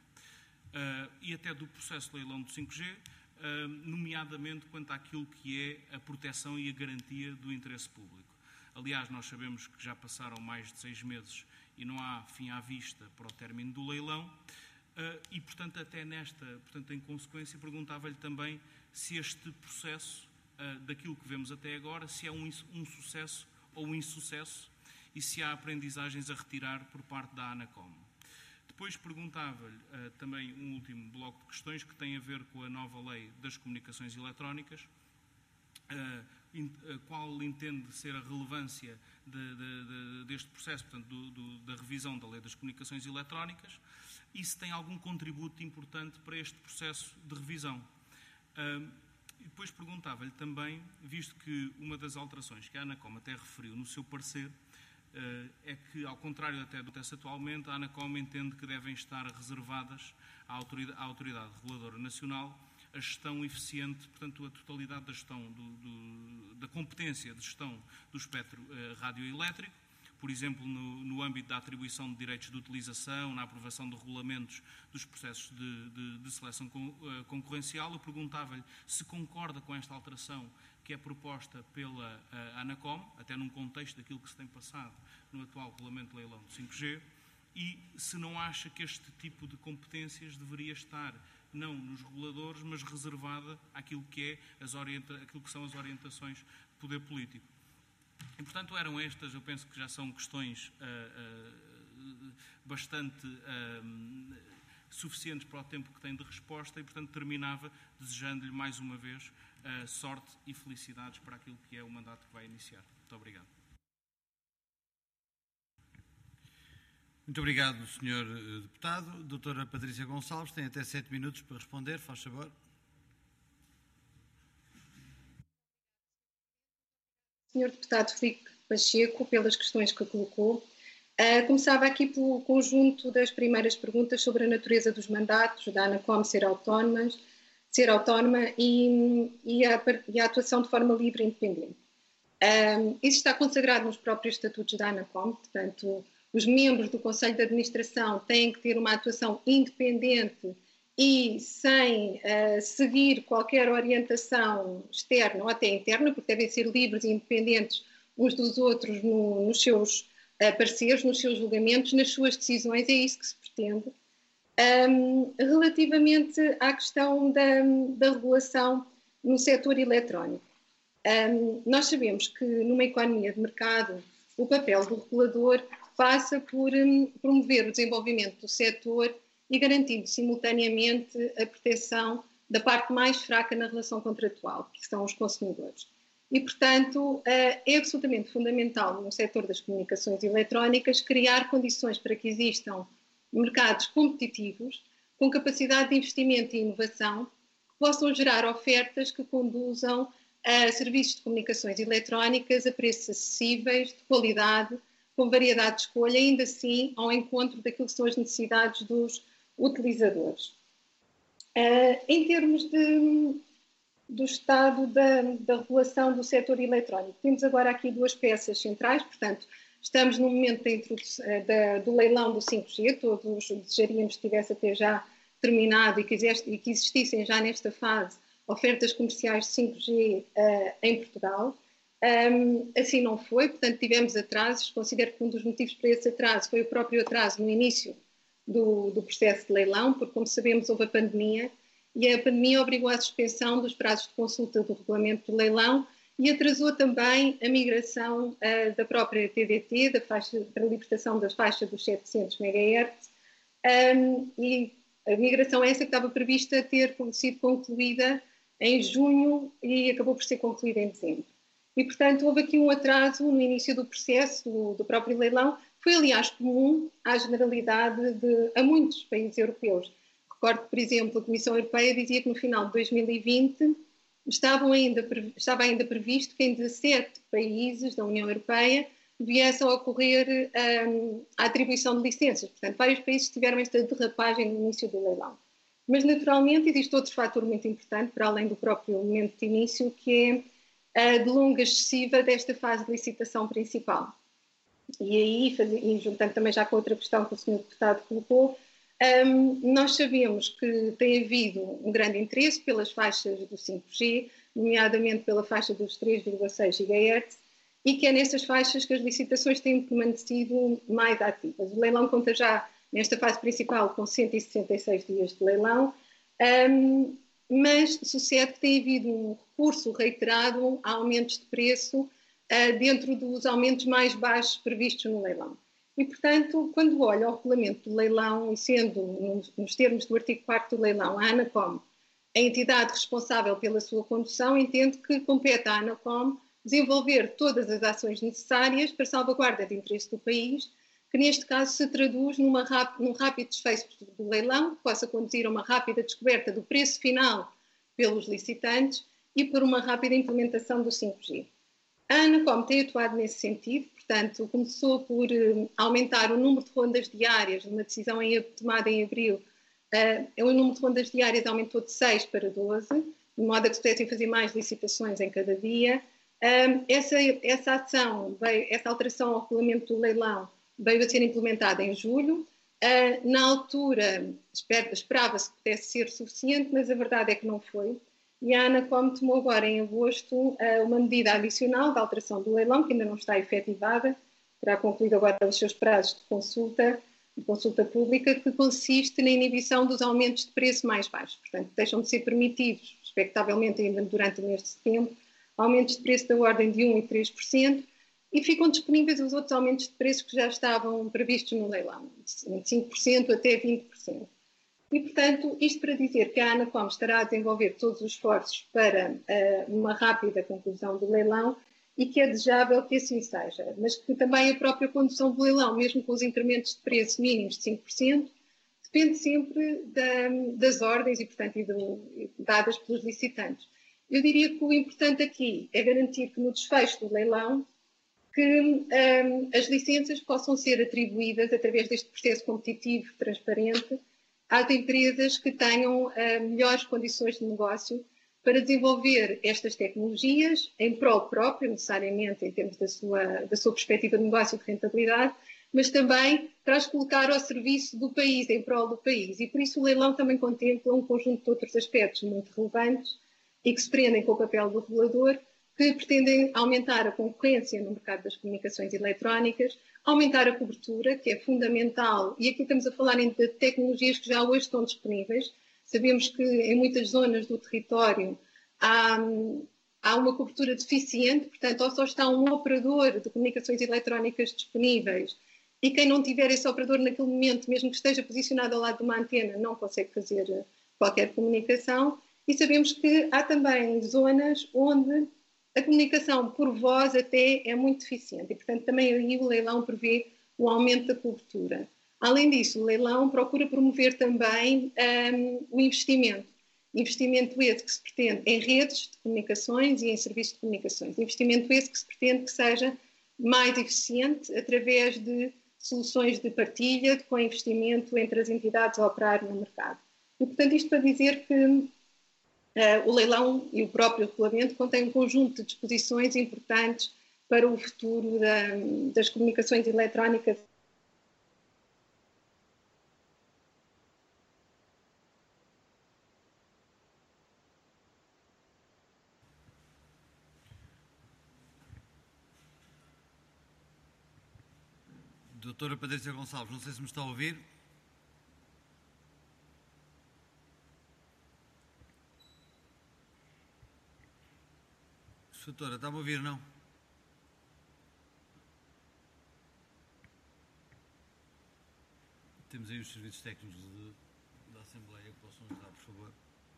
E: e até do processo de leilão do 5G, nomeadamente quanto àquilo que é a proteção e a garantia do interesse público. Aliás, nós sabemos que já passaram mais de 6 meses e não há fim à vista para o término do leilão e, portanto, em consequência, perguntava-lhe também se este processo, daquilo que vemos até agora, se é um sucesso ou um insucesso e se há aprendizagens a retirar por parte da ANACOM. Depois perguntava-lhe também um último bloco de questões que tem a ver com a nova lei das comunicações eletrónicas, qual entende ser a relevância deste processo, portanto, da revisão da Lei das Comunicações Eletrónicas, e se tem algum contributo importante para este processo de revisão. E depois perguntava-lhe também, visto que uma das alterações que a ANACOM até referiu no seu parecer, é que, ao contrário até do que acontece atualmente, a ANACOM entende que devem estar reservadas à Autoridade Reguladora Nacional a gestão eficiente, portanto, a totalidade da gestão da competência de gestão do espectro radioelétrico, por exemplo, no âmbito da atribuição de direitos de utilização, na aprovação de regulamentos dos processos de seleção concorrencial. Eu perguntava-lhe se concorda com esta alteração que é proposta pela ANACOM, até num contexto daquilo que se tem passado no atual regulamento de leilão do 5G, e se não acha que este tipo de competências deveria estar não nos reguladores, mas reservada àquilo que são as orientações de poder político. E, portanto, eram estas, eu penso que já são questões bastante suficientes para o tempo que tem de resposta, e, portanto, terminava desejando-lhe mais uma vez sorte e felicidades para aquilo que é o mandato que vai iniciar. Muito obrigado.
A: Muito obrigado, Sr. Deputado. Doutora Patrícia Gonçalves, tem até 7 minutos para responder, faz favor.
B: Sr. Deputado Filipe Pacheco, pelas questões que colocou. Começava aqui pelo conjunto das primeiras perguntas sobre a natureza dos mandatos da ANACOM ser autónoma e a atuação de forma livre e independente. Isso está consagrado nos próprios estatutos da ANACOM, portanto, os membros do Conselho de Administração têm que ter uma atuação independente e sem seguir qualquer orientação externa ou até interna, porque devem ser livres e independentes uns dos outros nos seus pareceres, nos seus julgamentos, nas suas decisões, é isso que se pretende. Relativamente à questão da regulação no setor eletrónico, nós sabemos que numa economia de mercado o papel do regulador passa por promover o desenvolvimento do setor e garantindo simultaneamente a proteção da parte mais fraca na relação contratual, que são os consumidores. E, portanto, é absolutamente fundamental no setor das comunicações eletrónicas criar condições para que existam mercados competitivos, com capacidade de investimento e inovação, que possam gerar ofertas que conduzam a serviços de comunicações eletrónicas a preços acessíveis, de qualidade, com variedade de escolha, ainda assim ao encontro daquilo que são as necessidades dos utilizadores. Em termos do estado da regulação do setor eletrónico, temos agora aqui duas peças centrais, portanto, estamos no momento da introdução, do leilão do 5G, todos desejaríamos que tivesse até já terminado e que existissem já nesta fase ofertas comerciais de 5G em Portugal. Assim não foi, portanto tivemos atrasos. Considero que um dos motivos para esse atraso foi o próprio atraso no início do processo de leilão, porque, como sabemos, houve a pandemia e a pandemia obrigou à suspensão dos prazos de consulta do regulamento do leilão e atrasou também a migração da própria TDT, para a libertação da faixa dos 700 MHz, e a migração essa que estava prevista ter sido concluída em junho e acabou por ser concluída em dezembro. E, portanto, houve aqui um atraso no início do processo do próprio leilão. Foi, aliás, comum à generalidade a muitos países europeus. Recordo que, por exemplo, a Comissão Europeia dizia que no final de 2020 estava ainda previsto que em 17 países da União Europeia viesse a ocorrer a atribuição de licenças. Portanto, vários países tiveram esta derrapagem no início do leilão. Mas, naturalmente, existe outro fator muito importante, para além do próprio momento de início, que é a delonga excessiva desta fase de licitação principal. E aí, juntando também já com outra questão que o Sr. Deputado colocou, nós sabemos que tem havido um grande interesse pelas faixas do 5G, nomeadamente pela faixa dos 3,6 GHz, e que é nessas faixas que as licitações têm permanecido mais ativas. O leilão conta já, nesta fase principal, com 166 dias de leilão, mas sucede que tem havido um recurso reiterado a aumentos de preço dentro dos aumentos mais baixos previstos no leilão. E, portanto, quando olho ao regulamento do leilão, e sendo nos termos do artigo 4º do leilão, a ANACOM A entidade responsável pela sua condução entende que compete à ANACOM desenvolver todas as ações necessárias para salvaguarda de interesse do país, que neste caso se traduz num rápido desfecho do leilão, que possa conduzir a uma rápida descoberta do preço final pelos licitantes e por uma rápida implementação do 5G. A ANACOM tem atuado nesse sentido, portanto, começou por aumentar o número de rondas diárias, uma decisão tomada em abril. O número de rondas diárias aumentou de 6 para 12, de modo a que se pudessem fazer mais licitações em cada dia. Essa ação, essa alteração ao regulamento do leilão veio a ser implementada em julho. Na altura, esperava-se que pudesse ser suficiente, mas a verdade é que não foi. E a ANACOM tomou agora, em agosto, uma medida adicional de alteração do leilão, que ainda não está efetivada, terá concluído agora os seus prazos de consulta pública, que consiste na inibição dos aumentos de preço mais baixos. Portanto, deixam de ser permitidos, expectavelmente ainda durante o mês de setembro, aumentos de preço da ordem de 1% e 3%, e ficam disponíveis os outros aumentos de preço que já estavam previstos no leilão, de 5% até 20%. E, portanto, isto para dizer que a ANACOM estará a desenvolver todos os esforços para uma rápida conclusão do leilão e que é desejável que assim seja, mas que também a própria condução do leilão, mesmo com os incrementos de preço mínimos de 5%, depende sempre das ordens e, portanto, dadas pelos licitantes. Eu diria que o importante aqui é garantir que no desfecho do leilão que as licenças possam ser atribuídas através deste processo competitivo, transparente, às empresas que tenham melhores condições de negócio para desenvolver estas tecnologias em prol próprio, necessariamente em termos da sua perspectiva de negócio e de rentabilidade, mas também para as colocar ao serviço do país, em prol do país. E por isso o leilão também contempla um conjunto de outros aspectos muito relevantes e que se prendem com o papel do regulador, que pretendem aumentar a concorrência no mercado das comunicações eletrónicas, aumentar a cobertura, que é fundamental, e aqui estamos a falar de tecnologias que já hoje estão disponíveis. Sabemos que em muitas zonas do território há uma cobertura deficiente, portanto, ou só está um operador de comunicações eletrónicas disponíveis, e quem não tiver esse operador naquele momento, mesmo que esteja posicionado ao lado de uma antena, não consegue fazer qualquer comunicação. E sabemos que há também zonas onde a comunicação por voz até é muito deficiente e, portanto, também aí o leilão prevê o aumento da cobertura. Além disso, o leilão procura promover também o investimento. Investimento esse que se pretende em redes de comunicações e em serviços de comunicações. Investimento esse que se pretende que seja mais eficiente através de soluções de partilha, de co-investimento entre as entidades a operar no mercado. E, portanto, isto para dizer que o leilão e o próprio regulamento contém um conjunto de disposições importantes para o futuro das comunicações eletrónicas.
A: Doutora Patrícia Gonçalves, não sei se me está a ouvir. Doutora, está-me a ouvir, não? Temos aí os serviços técnicos da Assembleia que possam ajudar, por favor.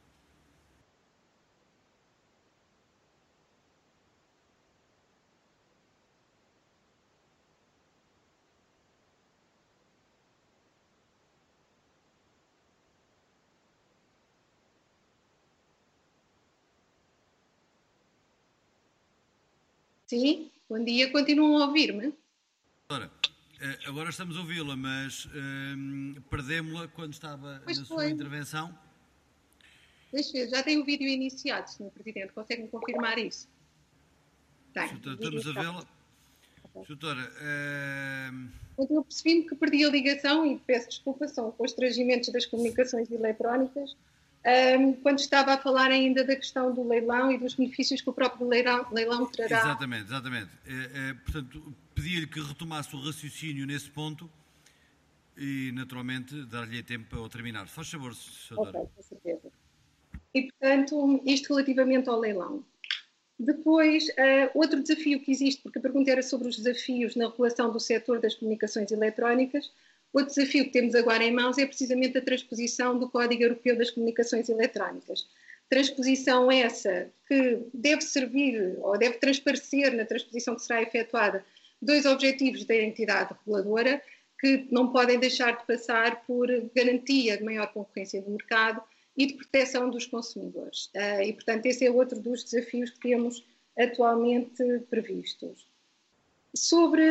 B: Sim, bom dia. Continuam a ouvir-me?
A: Agora estamos a ouvi-la, mas perdemos-la quando estava
B: pois
A: na sua intervenção.
B: Deixa eu ver, já tem o vídeo iniciado, Sr. Presidente. Consegue-me confirmar isso? Tem.
A: Estamos a vê-la. Doutora,
B: eu percebi-me que perdi a ligação e peço desculpa, são constrangimentos das comunicações eletrónicas. Quando estava a falar ainda da questão do leilão e dos benefícios que o próprio leilão trará.
A: Exatamente. Portanto, pedi-lhe que retomasse o raciocínio nesse ponto e, naturalmente, dar-lhe tempo para terminar. Faz favor, senhora.
B: Ok, com certeza. E, portanto, isto relativamente ao leilão. Depois, outro desafio que existe, porque a pergunta era sobre os desafios na regulação do setor das comunicações eletrónicas. Outro desafio que temos agora em mãos é precisamente a transposição do Código Europeu das Comunicações Eletrónicas. Transposição essa que deve servir ou deve transparecer na transposição que será efetuada 2 objetivos da entidade reguladora que não podem deixar de passar por garantia de maior concorrência do mercado e de proteção dos consumidores. E, portanto, esse é outro dos desafios que temos atualmente previstos. Sobre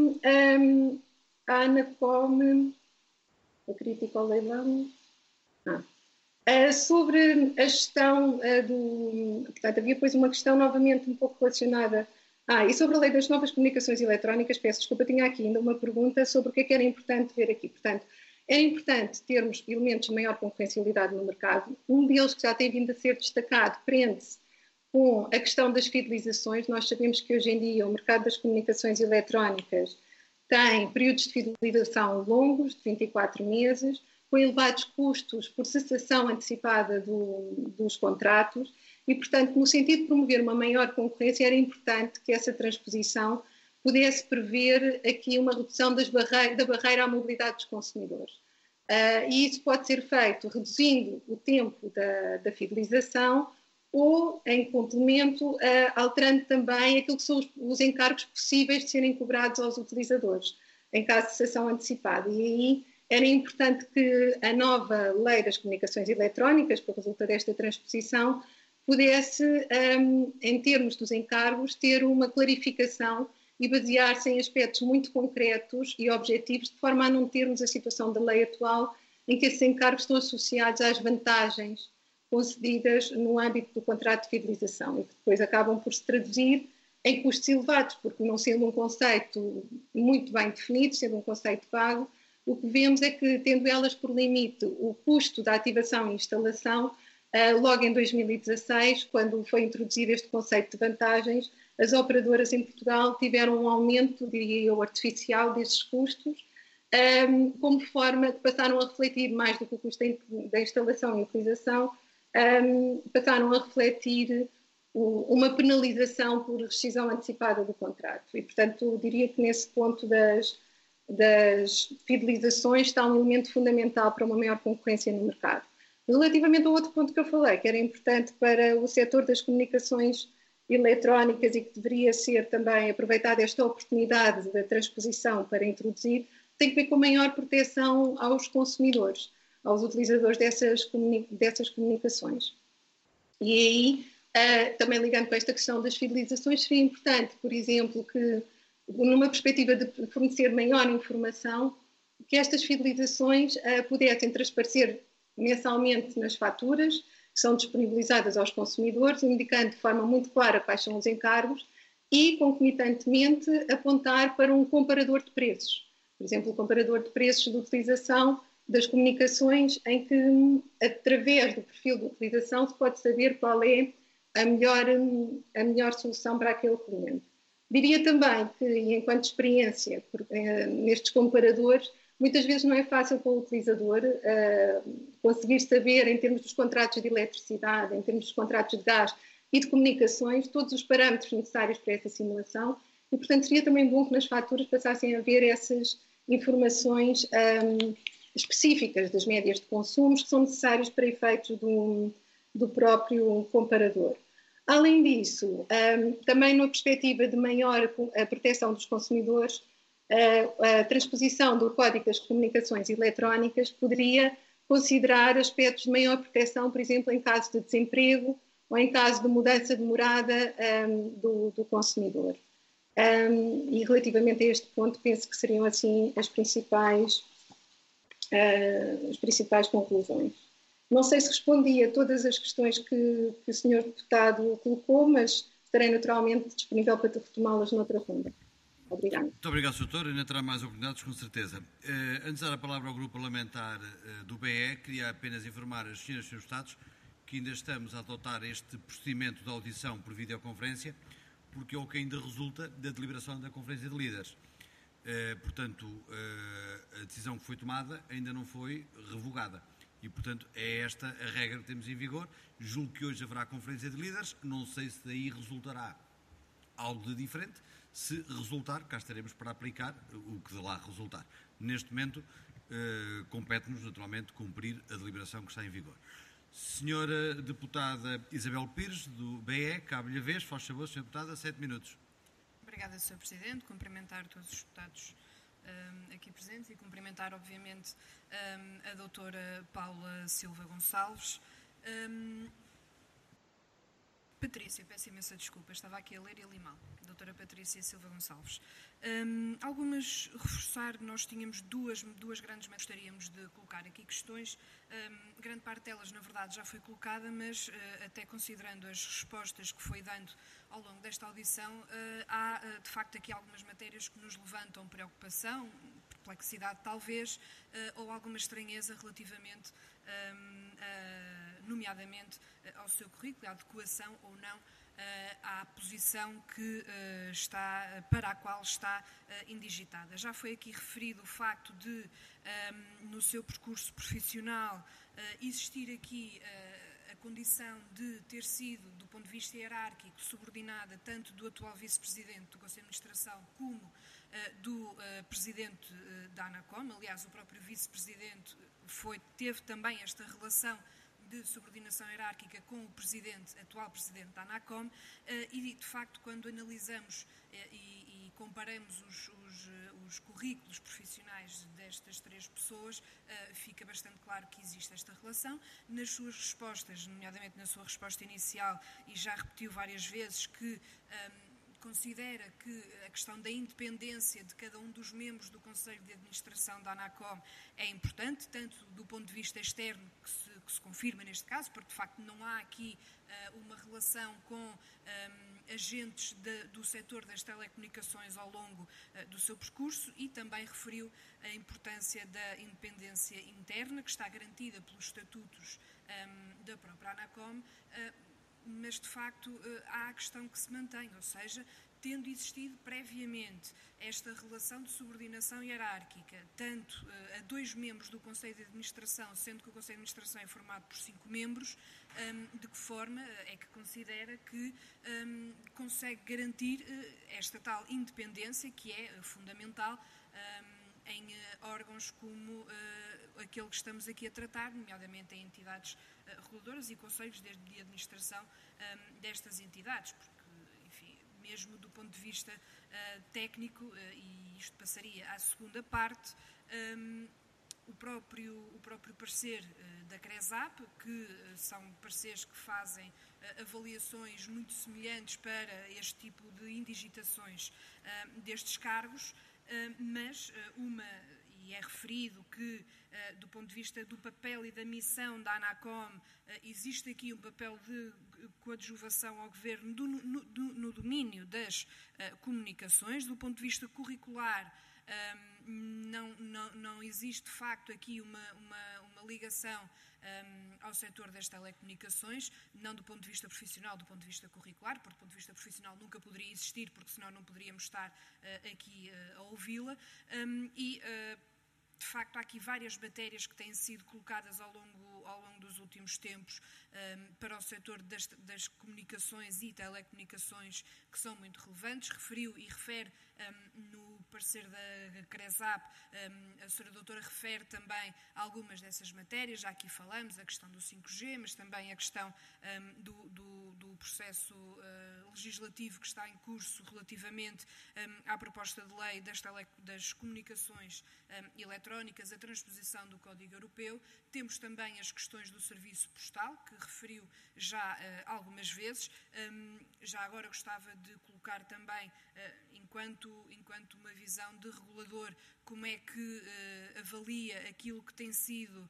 B: a ANACOM, a crítica ao leilão... sobre a gestão Portanto, havia depois uma questão novamente um pouco relacionada... e sobre a lei das novas comunicações eletrónicas, peço desculpa, tinha aqui ainda uma pergunta sobre o que é que era importante ver aqui. Portanto, era importante termos elementos de maior concorrencialidade no mercado. Um deles que já tem vindo a ser destacado prende-se com a questão das fidelizações. Nós sabemos que hoje em dia o mercado das comunicações eletrónicas tem períodos de fidelização longos, de 24 meses, com elevados custos por cessação antecipada dos contratos e, portanto, no sentido de promover uma maior concorrência, era importante que essa transposição pudesse prever aqui uma redução da barreira à mobilidade dos consumidores. E isso pode ser feito reduzindo o tempo da fidelização ou, em complemento, alterando também aquilo que são os encargos possíveis de serem cobrados aos utilizadores, em caso de cessação antecipada. E aí era importante que a nova lei das comunicações eletrónicas, por resulta desta transposição, pudesse, em termos dos encargos, ter uma clarificação e basear-se em aspectos muito concretos e objetivos, de forma a não termos a situação da lei atual, em que esses encargos estão associados às vantagens concedidas no âmbito do contrato de fidelização e que depois acabam por se traduzir em custos elevados, porque não sendo um conceito muito bem definido, sendo um conceito vago, o que vemos é que, tendo elas por limite o custo da ativação e instalação, logo em 2016, quando foi introduzido este conceito de vantagens, as operadoras em Portugal tiveram um aumento, diria eu, artificial desses custos, como forma de passaram a refletir mais do que o custo da instalação e utilização, passaram a refletir uma penalização por rescisão antecipada do contrato. E, portanto, eu diria que nesse ponto das fidelizações está um elemento fundamental para uma maior concorrência no mercado. Relativamente ao outro ponto que eu falei, que era importante para o setor das comunicações eletrónicas e que deveria ser também aproveitada esta oportunidade da transposição para introduzir, tem que ver com a maior proteção aos consumidores, aos utilizadores dessas comunicações. E aí, também ligando com esta questão das fidelizações, seria importante, por exemplo, que numa perspectiva de fornecer maior informação, que estas fidelizações pudessem transparecer mensalmente nas faturas que são disponibilizadas aos consumidores, indicando de forma muito clara quais são os encargos e, concomitantemente, apontar para um comparador de preços. Por exemplo, o comparador de preços de utilização das comunicações, em que, através do perfil de utilização, se pode saber qual é a melhor solução para aquele cliente. Diria também que, enquanto experiência nestes comparadores, muitas vezes não é fácil para o utilizador conseguir saber, em termos dos contratos de eletricidade, em termos dos contratos de gás e de comunicações, todos os parâmetros necessários para essa simulação e, portanto, seria também bom que nas faturas passassem a haver essas informações específicas das médias de consumos que são necessários para efeitos do próprio comparador. Além disso, também numa perspectiva de maior proteção dos consumidores, a transposição do Código das Comunicações Eletrónicas poderia considerar aspectos de maior proteção, por exemplo, em caso de desemprego ou em caso de mudança de morada do consumidor. E relativamente a este ponto, penso que seriam assim as principais conclusões. Não sei se respondi a todas as questões que o Sr. Deputado colocou, mas estarei naturalmente disponível para retomá-las noutra ronda. Obrigado.
A: Muito obrigado, Sr. Doutor. Ainda terá mais oportunidades, com certeza. Antes de dar a palavra ao Grupo Parlamentar do BE, queria apenas informar as senhoras e senhores Deputados que ainda estamos a adotar este procedimento de audição por videoconferência, porque é o que ainda resulta da deliberação da Conferência de Líderes. Portanto, a decisão que foi tomada ainda não foi revogada. E, portanto, é esta a regra que temos em vigor. Julgo que hoje haverá Conferência de Líderes. Não sei se daí resultará algo de diferente. Se resultar, cá estaremos para aplicar o que de lá resultar. Neste momento, compete-nos, naturalmente, cumprir a deliberação que está em vigor. Senhora Deputada Isabel Pires, do BE, cabe-lhe a vez. Faz favor, Senhora Deputada, 7 minutos.
F: Obrigada, Sr. Presidente. Cumprimentar todos os deputados aqui presentes e cumprimentar, obviamente, a doutora Paula Silva Gonçalves. Patrícia, peço imensa desculpa, estava aqui a ler e li mal. Doutora Patrícia Silva Gonçalves. Algumas, reforçar, nós tínhamos duas grandes, gostaríamos de colocar aqui questões. Grande parte delas, na verdade, já foi colocada, mas até considerando as respostas que foi dando ao longo desta audição, há, de facto, aqui algumas matérias que nos levantam preocupação, perplexidade talvez, ou alguma estranheza relativamente, nomeadamente, ao seu currículo, à adequação ou não à posição que para a qual está indigitada. Já foi aqui referido o facto de, no seu percurso profissional, existir aqui a condição de ter sido, do ponto de vista hierárquico, subordinada tanto do atual vice-presidente do Conselho de Administração como do presidente da ANACOM. Aliás, o próprio vice-presidente teve também esta relação de subordinação hierárquica com o atual presidente da ANACOM, e de facto quando analisamos e comparamos os currículos profissionais destas três pessoas, fica bastante claro que existe esta relação. Nas suas respostas, nomeadamente na sua resposta inicial, e já repetiu várias vezes que considera que a questão da independência de cada um dos membros do Conselho de Administração da ANACOM é importante, tanto do ponto de vista externo, que se confirma neste caso, porque de facto não há aqui uma relação com agentes do setor das telecomunicações ao longo do seu percurso, e também referiu a importância da independência interna, que está garantida pelos estatutos da própria ANACOM, mas de facto há a questão que se mantém, ou seja, tendo existido previamente esta relação de subordinação hierárquica, tanto a dois membros do Conselho de Administração, sendo que o Conselho de Administração é formado por 5 membros, de que forma é que considera que consegue garantir esta tal independência, que é fundamental em órgãos como aquele que estamos aqui a tratar, nomeadamente em entidades reguladoras e conselhos de administração destas entidades, porque, enfim, mesmo do ponto de vista técnico, e isto passaria à segunda parte, o próprio parecer da CRESAP, que são pareceres que fazem avaliações muito semelhantes para este tipo de indigitações destes cargos, mas e é referido que, do ponto de vista do papel e da missão da ANACOM, existe aqui um papel de coadjuvação ao Governo no domínio das comunicações. Do ponto de vista curricular, não existe de facto aqui uma ligação ao setor das telecomunicações, não do ponto de vista profissional, do ponto de vista curricular, porque do ponto de vista profissional nunca poderia existir, porque senão não poderíamos estar aqui a ouvi-la, e de facto há aqui várias matérias que têm sido colocadas ao longo dos últimos tempos para o setor das comunicações e telecomunicações, que são muito relevantes. Referiu e refere no parecer da CRESAP, a senhora doutora refere também algumas dessas matérias, já aqui falamos, a questão do 5G, mas também a questão do processo legislativo que está em curso relativamente à proposta de lei das comunicações eletrónicas, a transposição do Código Europeu. Temos também as questões do serviço postal, que referiu já algumas vezes. Já agora gostava de colocar também, enquanto uma visão de regulador, como é que avalia aquilo que tem sido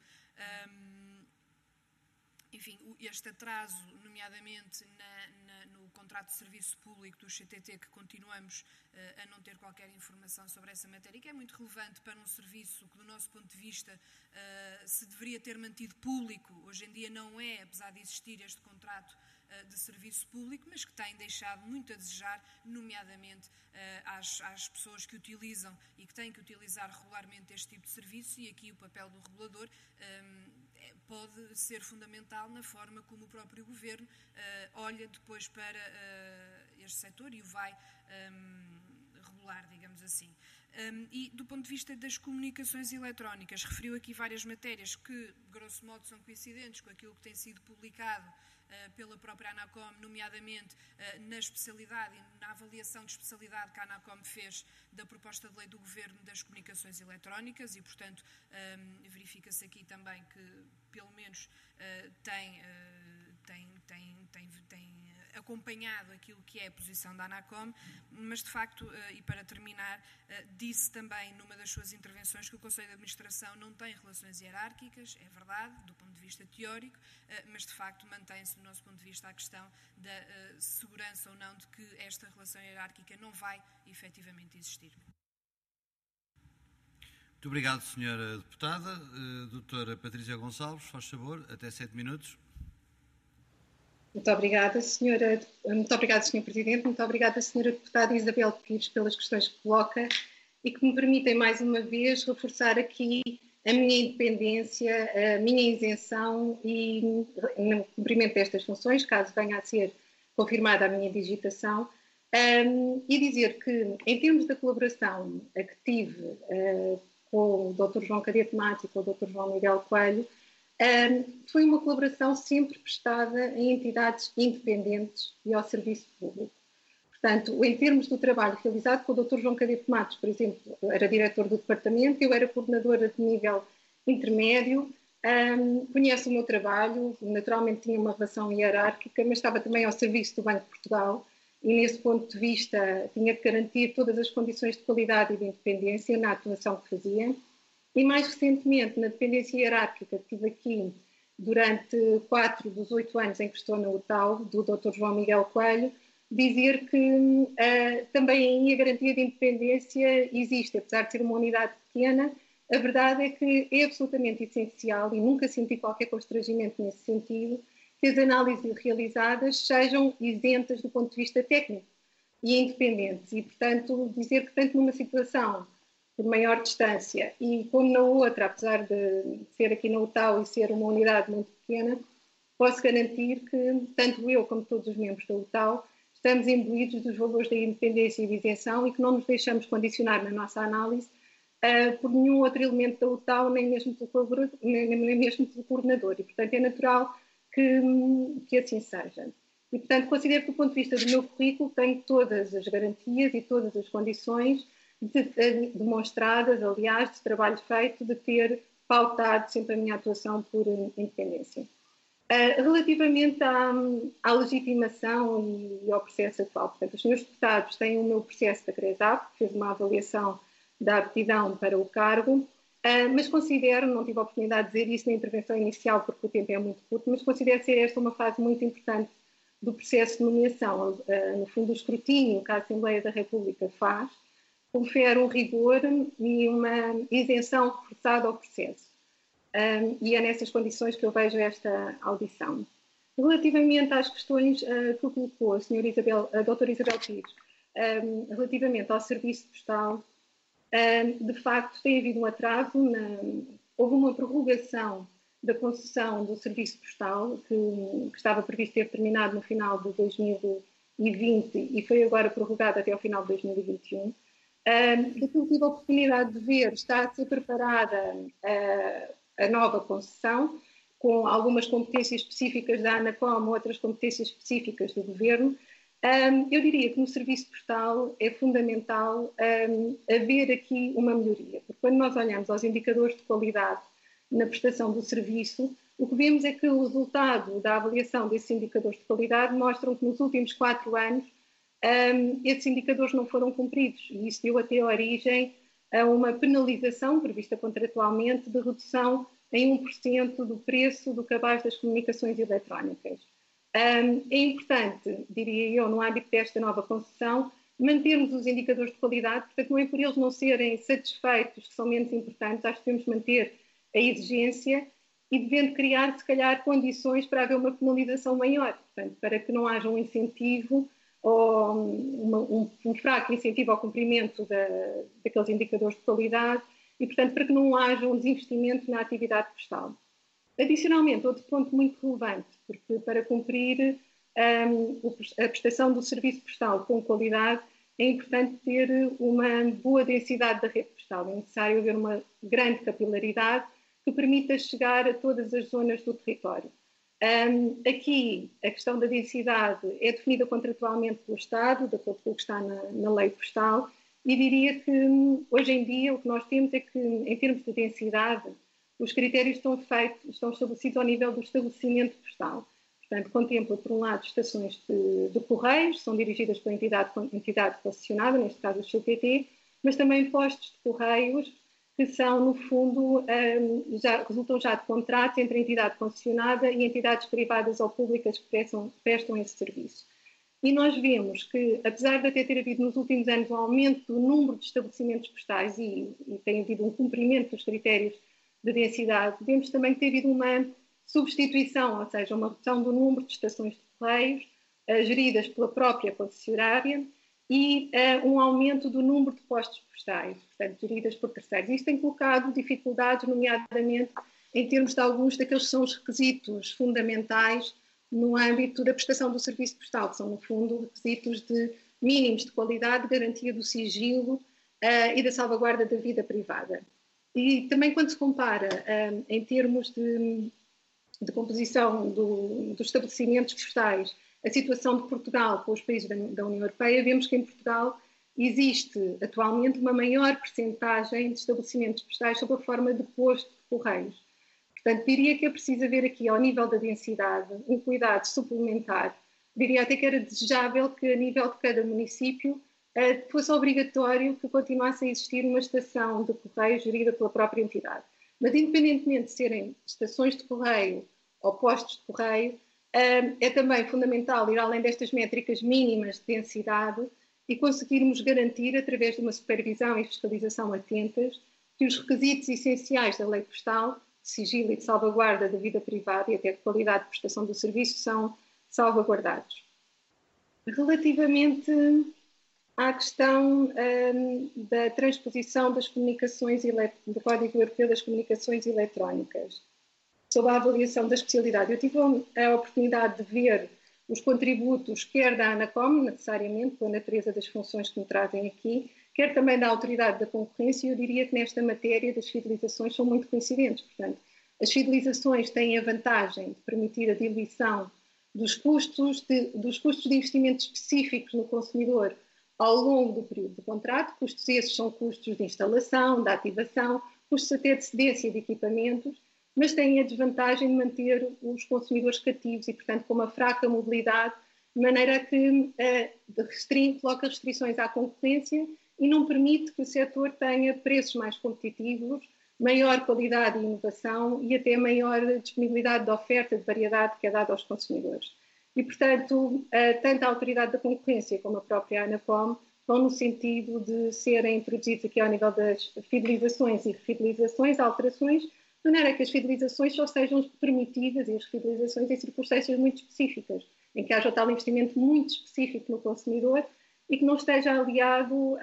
F: enfim, este atraso, nomeadamente no contrato de serviço público do CTT, que continuamos a não ter qualquer informação sobre essa matéria, que é muito relevante para um serviço que, do nosso ponto de vista, se deveria ter mantido público. Hoje em dia não é, apesar de existir este contrato de serviço público, mas que tem deixado muito a desejar, nomeadamente às pessoas que utilizam e que têm que utilizar regularmente este tipo de serviço, e aqui o papel do regulador pode ser fundamental na forma como o próprio Governo olha depois para este setor e o vai regular protocolar, digamos assim. E do ponto de vista das comunicações eletrónicas, referiu aqui várias matérias que, grosso modo, são coincidentes com aquilo que tem sido publicado pela própria ANACOM, nomeadamente na especialidade e na avaliação de especialidade que a ANACOM fez da proposta de lei do Governo das comunicações eletrónicas e, portanto, verifica-se aqui também que, pelo menos, tem acompanhado aquilo que é a posição da ANACOM, mas de facto, e para terminar, disse também numa das suas intervenções que o Conselho de Administração não tem relações hierárquicas, é verdade, do ponto de vista teórico, mas de facto mantém-se, do nosso ponto de vista, a questão da segurança ou não de que esta relação hierárquica não vai efetivamente existir.
A: Muito obrigado, Sra. Deputada. Doutora Patrícia Gonçalves, faz favor, até 7 minutos.
B: Muito obrigada, Sr. Presidente. Muito obrigada, Sra. Deputada Isabel Pires, pelas questões que coloca e que me permitem, mais uma vez, reforçar aqui a minha independência, a minha isenção e, no cumprimento destas funções, caso venha a ser confirmada a minha digitação, e dizer que, em termos da colaboração a que tive com o Dr. João Cadete Matos e com o Dr. João Miguel Coelho, foi uma colaboração sempre prestada em entidades independentes e ao serviço público. Portanto, em termos do trabalho realizado com o Dr. João Cadete Matos, por exemplo, era diretor do departamento, eu era coordenadora de nível intermédio, conhece o meu trabalho, naturalmente tinha uma relação hierárquica, mas estava também ao serviço do Banco de Portugal e, nesse ponto de vista, tinha que garantir todas as condições de qualidade e de independência na atuação que fazia. E, mais recentemente, na dependência hierárquica que tive aqui durante 4 dos 8 anos em que estou na UTAU, do Dr. João Miguel Coelho, dizer que também a garantia de independência existe, apesar de ser uma unidade pequena. A verdade é que é absolutamente essencial, e nunca senti qualquer constrangimento nesse sentido, que as análises realizadas sejam isentas do ponto de vista técnico e independentes. E, portanto, dizer que tanto numa situação por maior distância e como na outra, apesar de ser aqui na UTAU e ser uma unidade muito pequena, posso garantir que tanto eu como todos os membros da UTAU estamos imbuídos dos valores da independência e de isenção e que não nos deixamos condicionar na nossa análise por nenhum outro elemento da UTAU, nem mesmo pelo colaborador, nem mesmo pelo coordenador. E, portanto, é natural que assim seja. E, portanto, considero que, do ponto de vista do meu currículo, tenho todas as garantias e todas as condições demonstradas, aliás, de trabalho feito, de ter pautado sempre a minha atuação por independência. Relativamente à legitimação e ao processo atual, portanto, os senhores deputados têm o meu processo da CRESAP, que fez uma avaliação da aptidão para o cargo, mas considero, não tive a oportunidade de dizer isso na intervenção inicial porque o tempo é muito curto, mas considero ser esta uma fase muito importante do processo de nomeação. No fundo, o escrutínio que a Assembleia da República faz confere um rigor e uma isenção reforçada ao processo. E é nessas condições que eu vejo esta audição. Relativamente às questões que colocou a doutora Isabel Pires, relativamente ao serviço postal, de facto tem havido um atraso, houve uma prorrogação da concessão do serviço postal, que estava previsto ter terminado no final de 2020 e foi agora prorrogado até ao final de 2021. Daquilo que tive a oportunidade de ver, está a ser preparada a nova concessão, com algumas competências específicas da ANACOM, outras competências específicas do Governo. Eu diria que no serviço postal é fundamental haver aqui uma melhoria, porque quando nós olhamos aos indicadores de qualidade na prestação do serviço, o que vemos é que o resultado da avaliação desses indicadores de qualidade mostram que nos últimos 4 anos esses indicadores não foram cumpridos e isso deu até origem a uma penalização prevista contratualmente de redução em 1% do preço do cabaz das comunicações eletrónicas. É importante, diria eu, no âmbito desta nova concessão, mantermos os indicadores de qualidade, portanto não é por eles não serem satisfeitos, que são menos importantes, acho que devemos manter a exigência e devendo criar, se calhar, condições para haver uma penalização maior, portanto, para que não haja um incentivo ou um fraco incentivo ao cumprimento daqueles indicadores de qualidade e, portanto, para que não haja um desinvestimento na atividade postal. Adicionalmente, outro ponto muito relevante, porque para cumprir a prestação do serviço postal com qualidade é importante ter uma boa densidade da rede postal. É necessário haver uma grande capilaridade que permita chegar a todas as zonas do território. Aqui, a questão da densidade é definida contratualmente pelo Estado, de acordo com o que está na lei postal, e diria que, hoje em dia, o que nós temos é que, em termos de densidade, os critérios estão estabelecidos ao nível do estabelecimento postal. Portanto, contempla, por um lado, estações de correios, são dirigidas pela entidade concessionada, neste caso o CTT, mas também postos de correios, que são, no fundo, resultam já de contratos entre a entidade concessionada e entidades privadas ou públicas que prestam esse serviço. E nós vemos que, apesar de até ter havido nos últimos anos um aumento do número de estabelecimentos postais e tem havido um cumprimento dos critérios de densidade, vemos também que tem havido uma substituição, ou seja, uma redução do número de estações de correios geridas pela própria concessionária e um aumento do número de postos postais, portanto, geridas por terceiros. Isto tem colocado dificuldades, nomeadamente em termos de alguns daqueles que são os requisitos fundamentais no âmbito da prestação do serviço postal, que são, no fundo, requisitos de mínimos de qualidade, garantia do sigilo e da salvaguarda da vida privada. E também quando se compara em termos de composição dos estabelecimentos postais, a situação de Portugal com os países da União Europeia, vemos que em Portugal existe atualmente uma maior percentagem de estabelecimentos postais sob a forma de posto de correios. Portanto, diria que é preciso haver aqui, ao nível da densidade, um cuidado suplementar. Diria até que era desejável que, a nível de cada município, fosse obrigatório que continuasse a existir uma estação de correio gerida pela própria entidade. Mas, independentemente de serem estações de correio ou postos de correio, é também fundamental ir além destas métricas mínimas de densidade e conseguirmos garantir, através de uma supervisão e fiscalização atentas, que os requisitos essenciais da lei postal, de sigilo e de salvaguarda da vida privada e até de qualidade de prestação do serviço, são salvaguardados. Relativamente à questão da transposição das comunicações do Código Europeu das Comunicações Eletrónicas, sobre a avaliação da especialidade, eu tive a oportunidade de ver os contributos, quer da ANACOM, necessariamente, pela natureza das funções que me trazem aqui, quer também da Autoridade da Concorrência, e eu diria que nesta matéria das fidelizações são muito coincidentes. Portanto, as fidelizações têm a vantagem de permitir a diluição dos custos de investimentos específicos no consumidor ao longo do período do contrato. Custos esses são custos de instalação, de ativação, custos até de cedência de equipamentos, mas têm a desvantagem de manter os consumidores cativos e, portanto, com uma fraca mobilidade, de maneira que coloca restrições à concorrência e não permite que o setor tenha preços mais competitivos, maior qualidade e inovação e até maior disponibilidade de oferta, de variedade que é dada aos consumidores. E, portanto, tanto a Autoridade da Concorrência como a própria ANACOM vão no sentido de serem introduzidos aqui ao nível das fidelizações e refidelizações, alterações, de maneira que as fidelizações só sejam permitidas e as refidelizações em circunstâncias muito específicas, em que haja tal investimento muito específico no consumidor e que não esteja aliado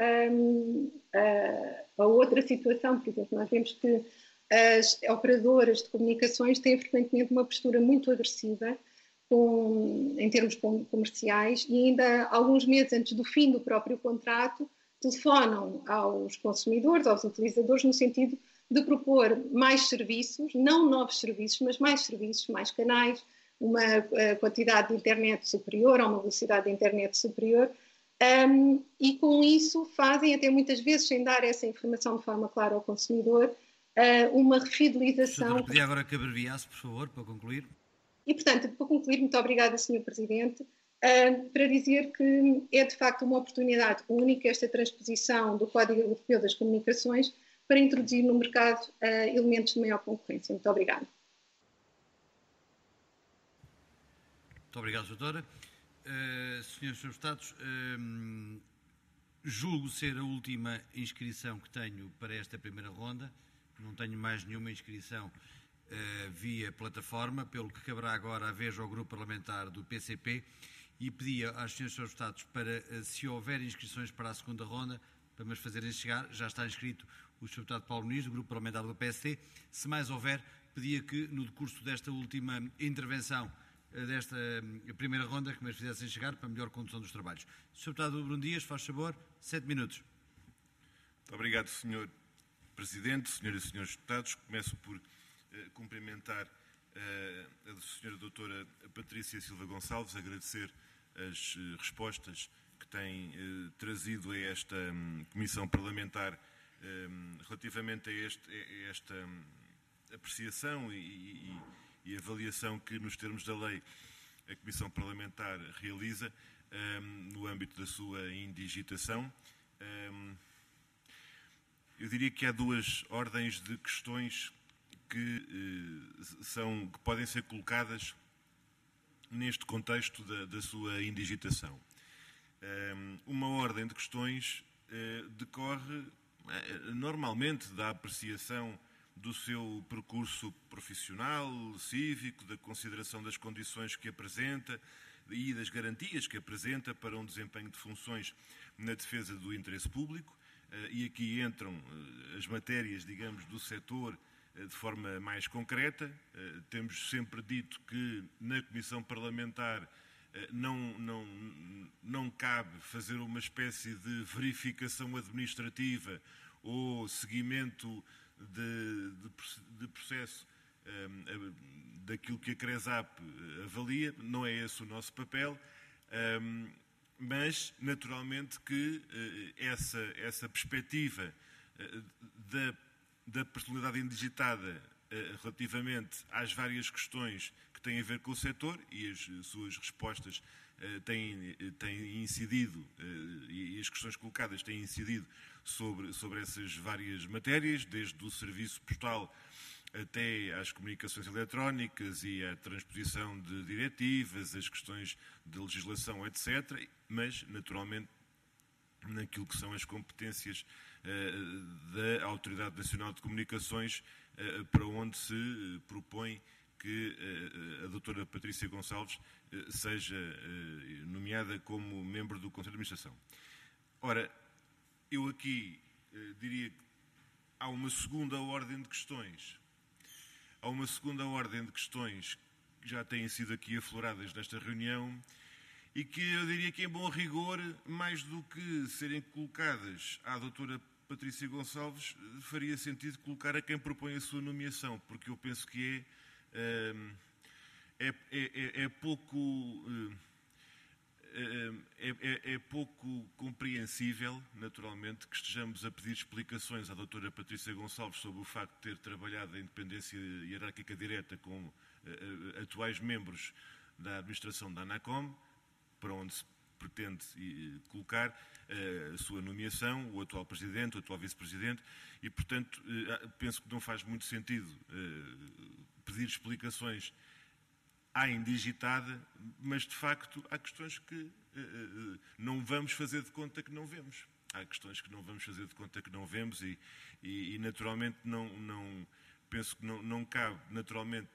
B: a outra situação. Por exemplo, nós vemos que as operadoras de comunicações têm frequentemente uma postura muito agressiva em termos comerciais e ainda alguns meses antes do fim do próprio contrato telefonam aos consumidores, aos utilizadores, no sentido de propor mais serviços, não novos serviços, mas mais serviços, mais canais, uma quantidade de internet superior, ou uma velocidade de internet superior, e com isso fazem, até muitas vezes sem dar essa informação de forma clara ao consumidor, uma refidelização.
A: Pedia agora que abreviasse, por favor, para concluir.
B: E, portanto, para concluir, muito obrigada, Sr. Presidente, para dizer que é de facto uma oportunidade única esta transposição do Código Europeu das Comunicações para introduzir no mercado elementos de maior concorrência. Muito obrigada.
A: Muito obrigado, doutora. Senhores deputados, julgo ser a última inscrição que tenho para esta primeira ronda. Não tenho mais nenhuma inscrição via plataforma, pelo que caberá agora a vez ao grupo parlamentar do PCP e pedia aos senhores deputados para, se houver inscrições para a segunda ronda, para me fazerem chegar. Já está inscrito o Sr. Deputado Paulo Muniz, do grupo parlamentar do PSD. Se mais houver, pedia que no decurso desta última intervenção desta primeira ronda que me fizessem chegar para a melhor condução dos trabalhos. Sr. Deputado Bruno Dias, faz favor, 7 minutos.
G: Muito obrigado, Sr. Presidente, Senhoras e Senhores Deputados. Começo por cumprimentar a Sra. Doutora Patrícia Silva Gonçalves, agradecer as respostas que tem trazido a esta Comissão Parlamentar relativamente a esta apreciação e avaliação que, nos termos da lei, a Comissão Parlamentar realiza no âmbito da sua indigitação. Eu diria que há duas ordens de questões que podem ser colocadas neste contexto da sua indigitação. Uma ordem de questões decorre normalmente da apreciação do seu percurso profissional, cívico, da consideração das condições que apresenta e das garantias que apresenta para um desempenho de funções na defesa do interesse público. E aqui entram as matérias, digamos, do setor de forma mais concreta. Temos sempre dito que na Comissão Parlamentar não cabe fazer uma espécie de verificação administrativa ou seguimento de processo daquilo que a CRESAP avalia. Não é esse o nosso papel, mas naturalmente que essa perspectiva da personalidade indigitada relativamente às várias questões que têm a ver com o setor, e as suas respostas têm incidido, e as questões colocadas têm incidido sobre essas várias matérias, desde o serviço postal até às comunicações eletrónicas e à transposição de diretivas, as questões de legislação, etc., mas, naturalmente, naquilo que são as competências da Autoridade Nacional de Comunicações, para onde se propõe que a doutora Patrícia Gonçalves seja nomeada como membro do Conselho de Administração. Ora, eu aqui diria que há uma segunda ordem de questões. Há uma segunda ordem de questões que já têm sido aqui afloradas nesta reunião e que eu diria que, em bom rigor, mais do que serem colocadas à doutora Patrícia Gonçalves, faria sentido colocar a quem propõe a sua nomeação, porque eu penso que é pouco compreensível, naturalmente, que estejamos a pedir explicações à doutora Patrícia Gonçalves sobre o facto de ter trabalhado em independência hierárquica direta com atuais membros da administração da ANACOM, para onde se pretende colocar a sua nomeação, o atual Presidente, o atual Vice-Presidente, e, portanto, penso que não faz muito sentido pedir explicações à indigitada, mas, de facto, há questões que não vamos fazer de conta que não vemos. Há questões que não vamos fazer de conta que não vemos e naturalmente, penso que não cabe, naturalmente,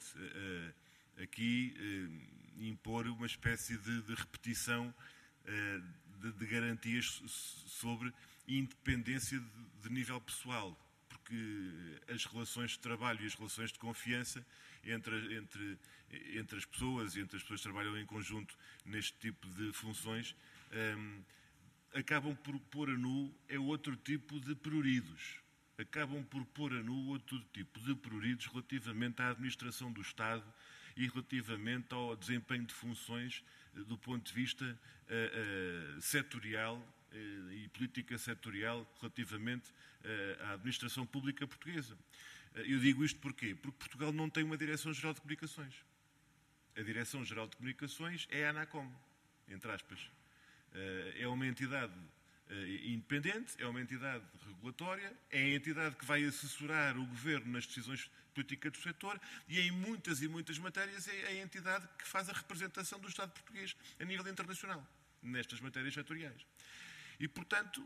G: aqui impor uma espécie de repetição de garantias sobre independência de nível pessoal, porque as relações de trabalho e as relações de confiança entre as pessoas e entre as pessoas que trabalham em conjunto neste tipo de funções acabam por pôr a nu outro tipo de pruridos. Acabam por pôr a nu outro tipo de pruridos relativamente à administração do Estado e relativamente ao desempenho de funções do ponto de vista setorial e política setorial relativamente à administração pública portuguesa. Eu digo isto porquê? Porque Portugal não tem uma Direção-Geral de Comunicações. A Direção-Geral de Comunicações é a ANACOM, entre aspas. É uma entidade independente, é uma entidade regulatória, é a entidade que vai assessorar o Governo nas decisões políticas do setor e em muitas e muitas matérias é a entidade que faz a representação do Estado português a nível internacional, nestas matérias setoriais. E, portanto,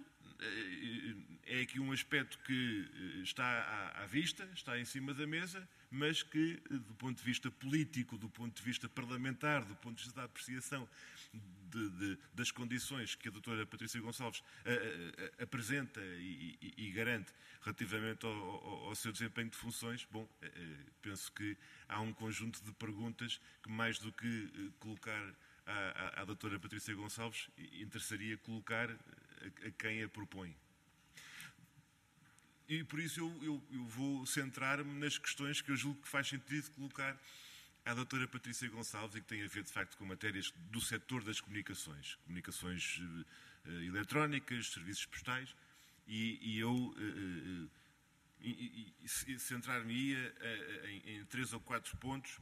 G: é aqui um aspecto que está à vista, está em cima da mesa, mas que, do ponto de vista político, do ponto de vista parlamentar, do ponto de vista da apreciação das condições que a doutora Patrícia Gonçalves apresenta e garante relativamente ao seu desempenho de funções, bom, penso que há um conjunto de perguntas que, mais do que colocar à doutora Patrícia Gonçalves, interessaria colocar a quem a propõe. E por isso eu vou centrar-me nas questões que eu julgo que faz sentido colocar à doutora Patrícia Gonçalves e que têm a ver, de facto, com matérias do setor das comunicações eletrónicas, serviços postais, e eu centrar-me-ia em 3 ou 4 pontos,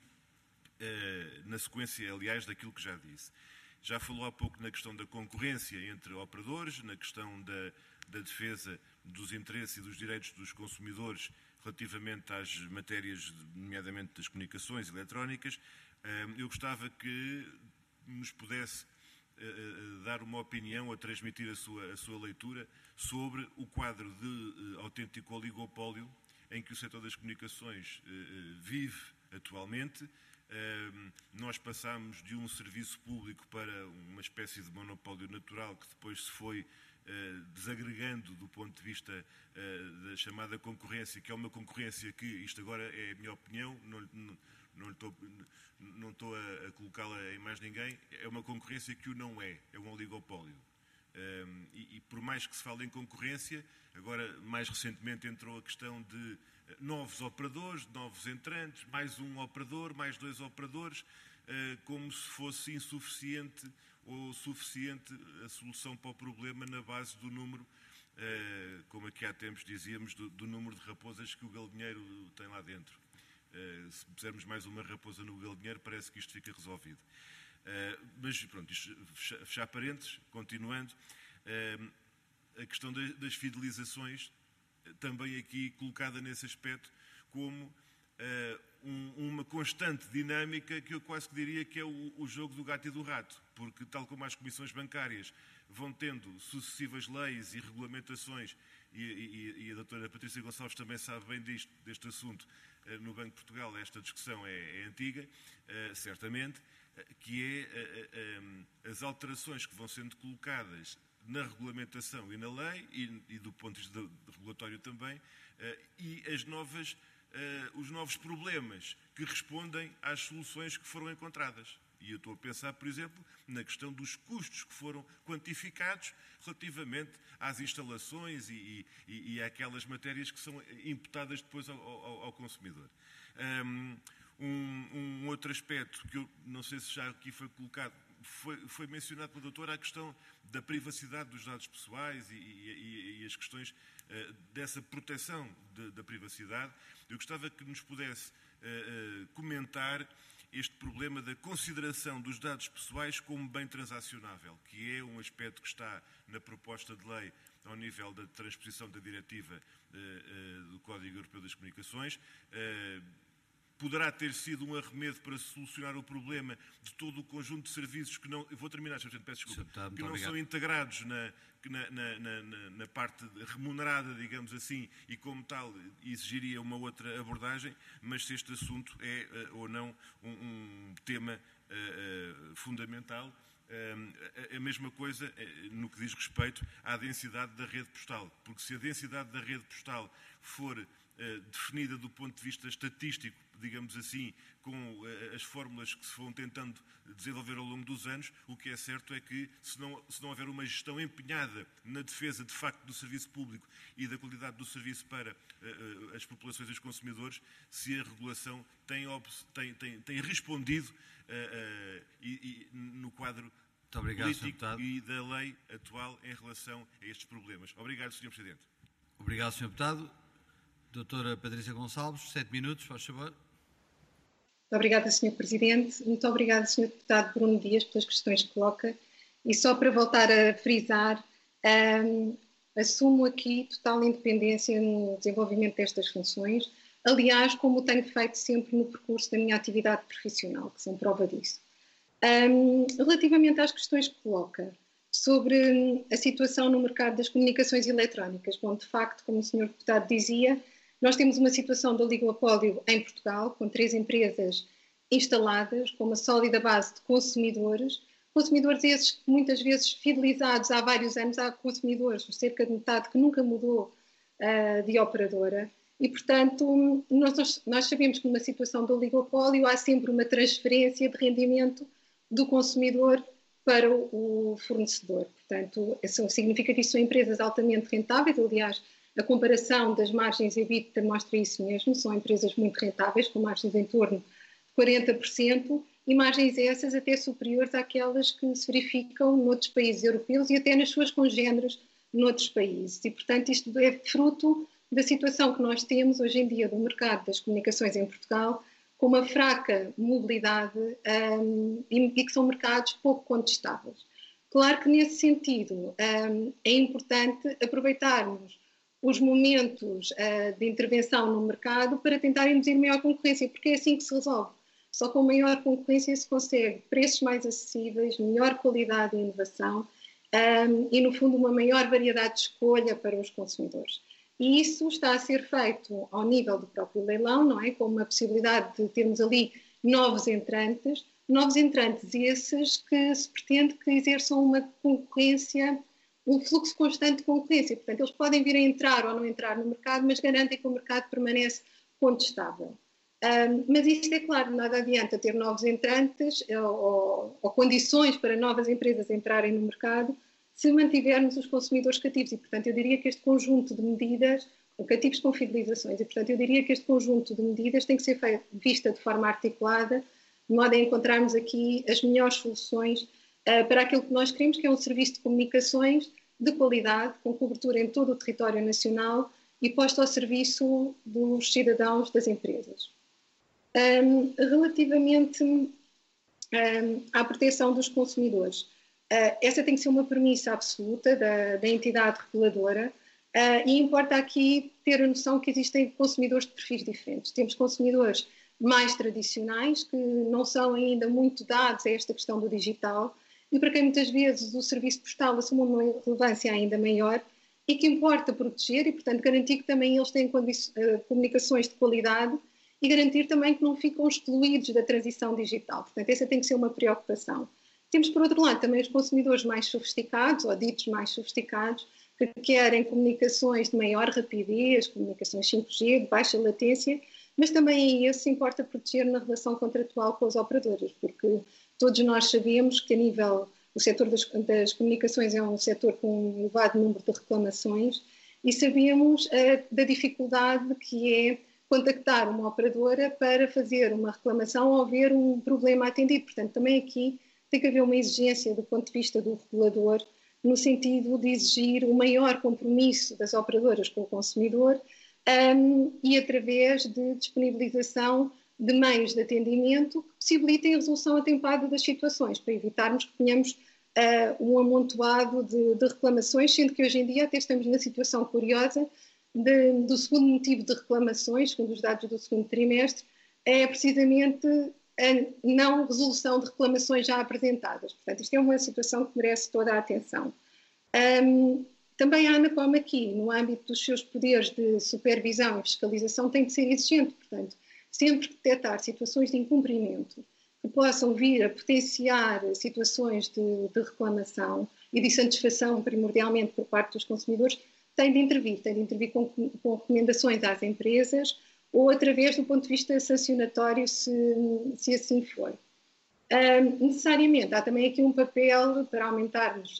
G: na sequência, aliás, daquilo que já disse. Já falou há pouco na questão da concorrência entre operadores, na questão da defesa dos interesses e dos direitos dos consumidores relativamente às matérias, nomeadamente das comunicações eletrónicas. Eu gostava que nos pudesse dar uma opinião, a transmitir a sua leitura sobre o quadro de autêntico oligopólio em que o setor das comunicações vive atualmente. Nós passámos de um serviço público para uma espécie de monopólio natural que depois se foi desagregando do ponto de vista da chamada concorrência, que é uma concorrência que, isto agora é a minha opinião, não estou a colocá-la em mais ninguém, é uma concorrência que o não é um oligopólio. E por mais que se fale em concorrência, agora mais recentemente entrou a questão de novos operadores, novos entrantes, mais um operador, mais 2 operadores, como se fosse insuficiente ou suficiente a solução para o problema na base do número, como aqui há tempos dizíamos, do número de raposas que o galinheiro tem lá dentro. Se pusermos mais uma raposa no galinheiro, parece que isto fica resolvido. Mas pronto, isto, fechar parênteses, continuando, a questão das fidelizações, também aqui colocada nesse aspecto como uma constante dinâmica que eu quase que diria que é o jogo do gato e do rato, porque tal como as comissões bancárias vão tendo sucessivas leis e regulamentações, e a doutora Patrícia Gonçalves também sabe bem deste assunto, no Banco de Portugal esta discussão é antiga, certamente, que é as alterações que vão sendo colocadas na regulamentação e na lei, e do ponto de vista regulatório também, e os novos problemas que respondem às soluções que foram encontradas. E eu estou a pensar, por exemplo, na questão dos custos que foram quantificados relativamente às instalações e àquelas matérias que são imputadas depois ao consumidor. Um outro aspecto que eu não sei se já aqui foi colocado, foi mencionado pela doutora, a questão da privacidade dos dados pessoais e as questões dessa proteção da privacidade. Eu gostava que nos pudesse comentar este problema da consideração dos dados pessoais como bem transacionável, que é um aspecto que está na proposta de lei ao nível da transposição da diretiva do Código Europeu das Comunicações. Poderá ter sido um arremedo para solucionar o problema de todo o conjunto de serviços que não... Eu vou terminar, Sr. Presidente, peço desculpa. Que não são integrados na parte remunerada, digamos assim, e como tal exigiria uma outra abordagem, mas se este assunto é ou não um tema fundamental. A mesma coisa no que diz respeito à densidade da rede postal, porque se a densidade da rede postal for definida do ponto de vista estatístico, digamos assim, com as fórmulas que se vão tentando desenvolver ao longo dos anos, o que é certo é que, se não houver uma gestão empenhada na defesa, de facto, do serviço público e da qualidade do serviço para as populações e os consumidores, se a regulação tem respondido no quadro político e da lei atual em relação a estes problemas. Obrigado, Sr. Presidente.
A: Obrigado, Sr. Deputado. Doutora Patrícia Gonçalves, 7 minutos, faz favor.
B: Muito obrigada, Sr. Presidente. Muito obrigada, Sr. Deputado Bruno Dias, pelas questões que coloca. E só para voltar a frisar, assumo aqui total independência no desenvolvimento destas funções, aliás, como tenho feito sempre no percurso da minha atividade profissional, que são prova disso. Relativamente às questões que coloca sobre a situação no mercado das comunicações eletrónicas, bom, de facto, como o Sr. Deputado dizia, nós temos uma situação de oligopólio em Portugal, com 3 empresas instaladas, com uma sólida base de consumidores, consumidores esses que muitas vezes fidelizados há vários anos, há consumidores, cerca de metade, que nunca mudou de operadora. E, portanto, nós sabemos que numa situação de oligopólio há sempre uma transferência de rendimento do consumidor para o fornecedor. Portanto, isso significa que isto são empresas altamente rentáveis. Aliás, a comparação das margens EBITDA mostra isso mesmo. São empresas muito rentáveis, com margens em torno de 40%, e margens essas até superiores àquelas que se verificam noutros países europeus e até nas suas congêneres noutros países. E, portanto, isto é fruto da situação que nós temos hoje em dia do mercado das comunicações em Portugal, com uma fraca mobilidade e que são mercados pouco contestáveis. Claro que, nesse sentido, é importante aproveitarmos os momentos de intervenção no mercado para tentar induzir maior concorrência, porque é assim que se resolve. Só com maior concorrência se consegue preços mais acessíveis, melhor qualidade e inovação e, no fundo, uma maior variedade de escolha para os consumidores. E isso está a ser feito ao nível do próprio leilão, não é? Com uma possibilidade de termos ali novos entrantes esses que se pretende que exerçam uma concorrência, um fluxo constante de concorrência. Portanto, eles podem vir a entrar ou não entrar no mercado, mas garantem que o mercado permanece contestável. Mas isto é claro, nada adianta ter novos entrantes ou condições para novas empresas entrarem no mercado se mantivermos os consumidores cativos. E, portanto, eu diria que este conjunto de medidas, cativos com fidelizações, e, portanto, eu diria que este conjunto de medidas tem que ser vista de forma articulada, de modo a encontrarmos aqui as melhores soluções para aquilo que nós queremos, que é um serviço de comunicações de qualidade, com cobertura em todo o território nacional e posto ao serviço dos cidadãos das empresas. Relativamente à proteção dos consumidores, essa tem que ser uma premissa absoluta da entidade reguladora e importa aqui ter a noção que existem consumidores de perfis diferentes. Temos consumidores mais tradicionais que não são ainda muito dados a esta questão do digital e para quem muitas vezes o serviço postal assume uma relevância ainda maior e que importa proteger e, portanto, garantir que também eles têm comunicações de qualidade e garantir também que não ficam excluídos da transição digital. Portanto, essa tem que ser uma preocupação. Temos, por outro lado, também os consumidores mais sofisticados, ou ditos mais sofisticados, que querem comunicações de maior rapidez, comunicações 5G, de baixa latência, mas também esse importa proteger na relação contratual com as operadoras, porque todos nós sabemos que a nível, o setor das comunicações é um setor com um elevado número de reclamações e sabemos da dificuldade que é contactar uma operadora para fazer uma reclamação ou haver um problema atendido. Portanto, também aqui tem que haver uma exigência do ponto de vista do regulador, no sentido de exigir o maior compromisso das operadoras com o consumidor e através de disponibilização de meios de atendimento que possibilitem a resolução atempada das situações, para evitarmos que tenhamos um amontoado de reclamações, sendo que hoje em dia até estamos na situação curiosa do segundo motivo de reclamações, segundo os dados do segundo trimestre, é precisamente a não resolução de reclamações já apresentadas. Portanto, isto é uma situação que merece toda a atenção. Também a ANACOM aqui, no âmbito dos seus poderes de supervisão e fiscalização, tem de ser exigente. Portanto, sempre que detectar situações de incumprimento que possam vir a potenciar situações de reclamação e de insatisfação, primordialmente por parte dos consumidores, tem de intervir com recomendações às empresas ou através do ponto de vista sancionatório, se assim for. Necessariamente, há também aqui um papel para aumentarmos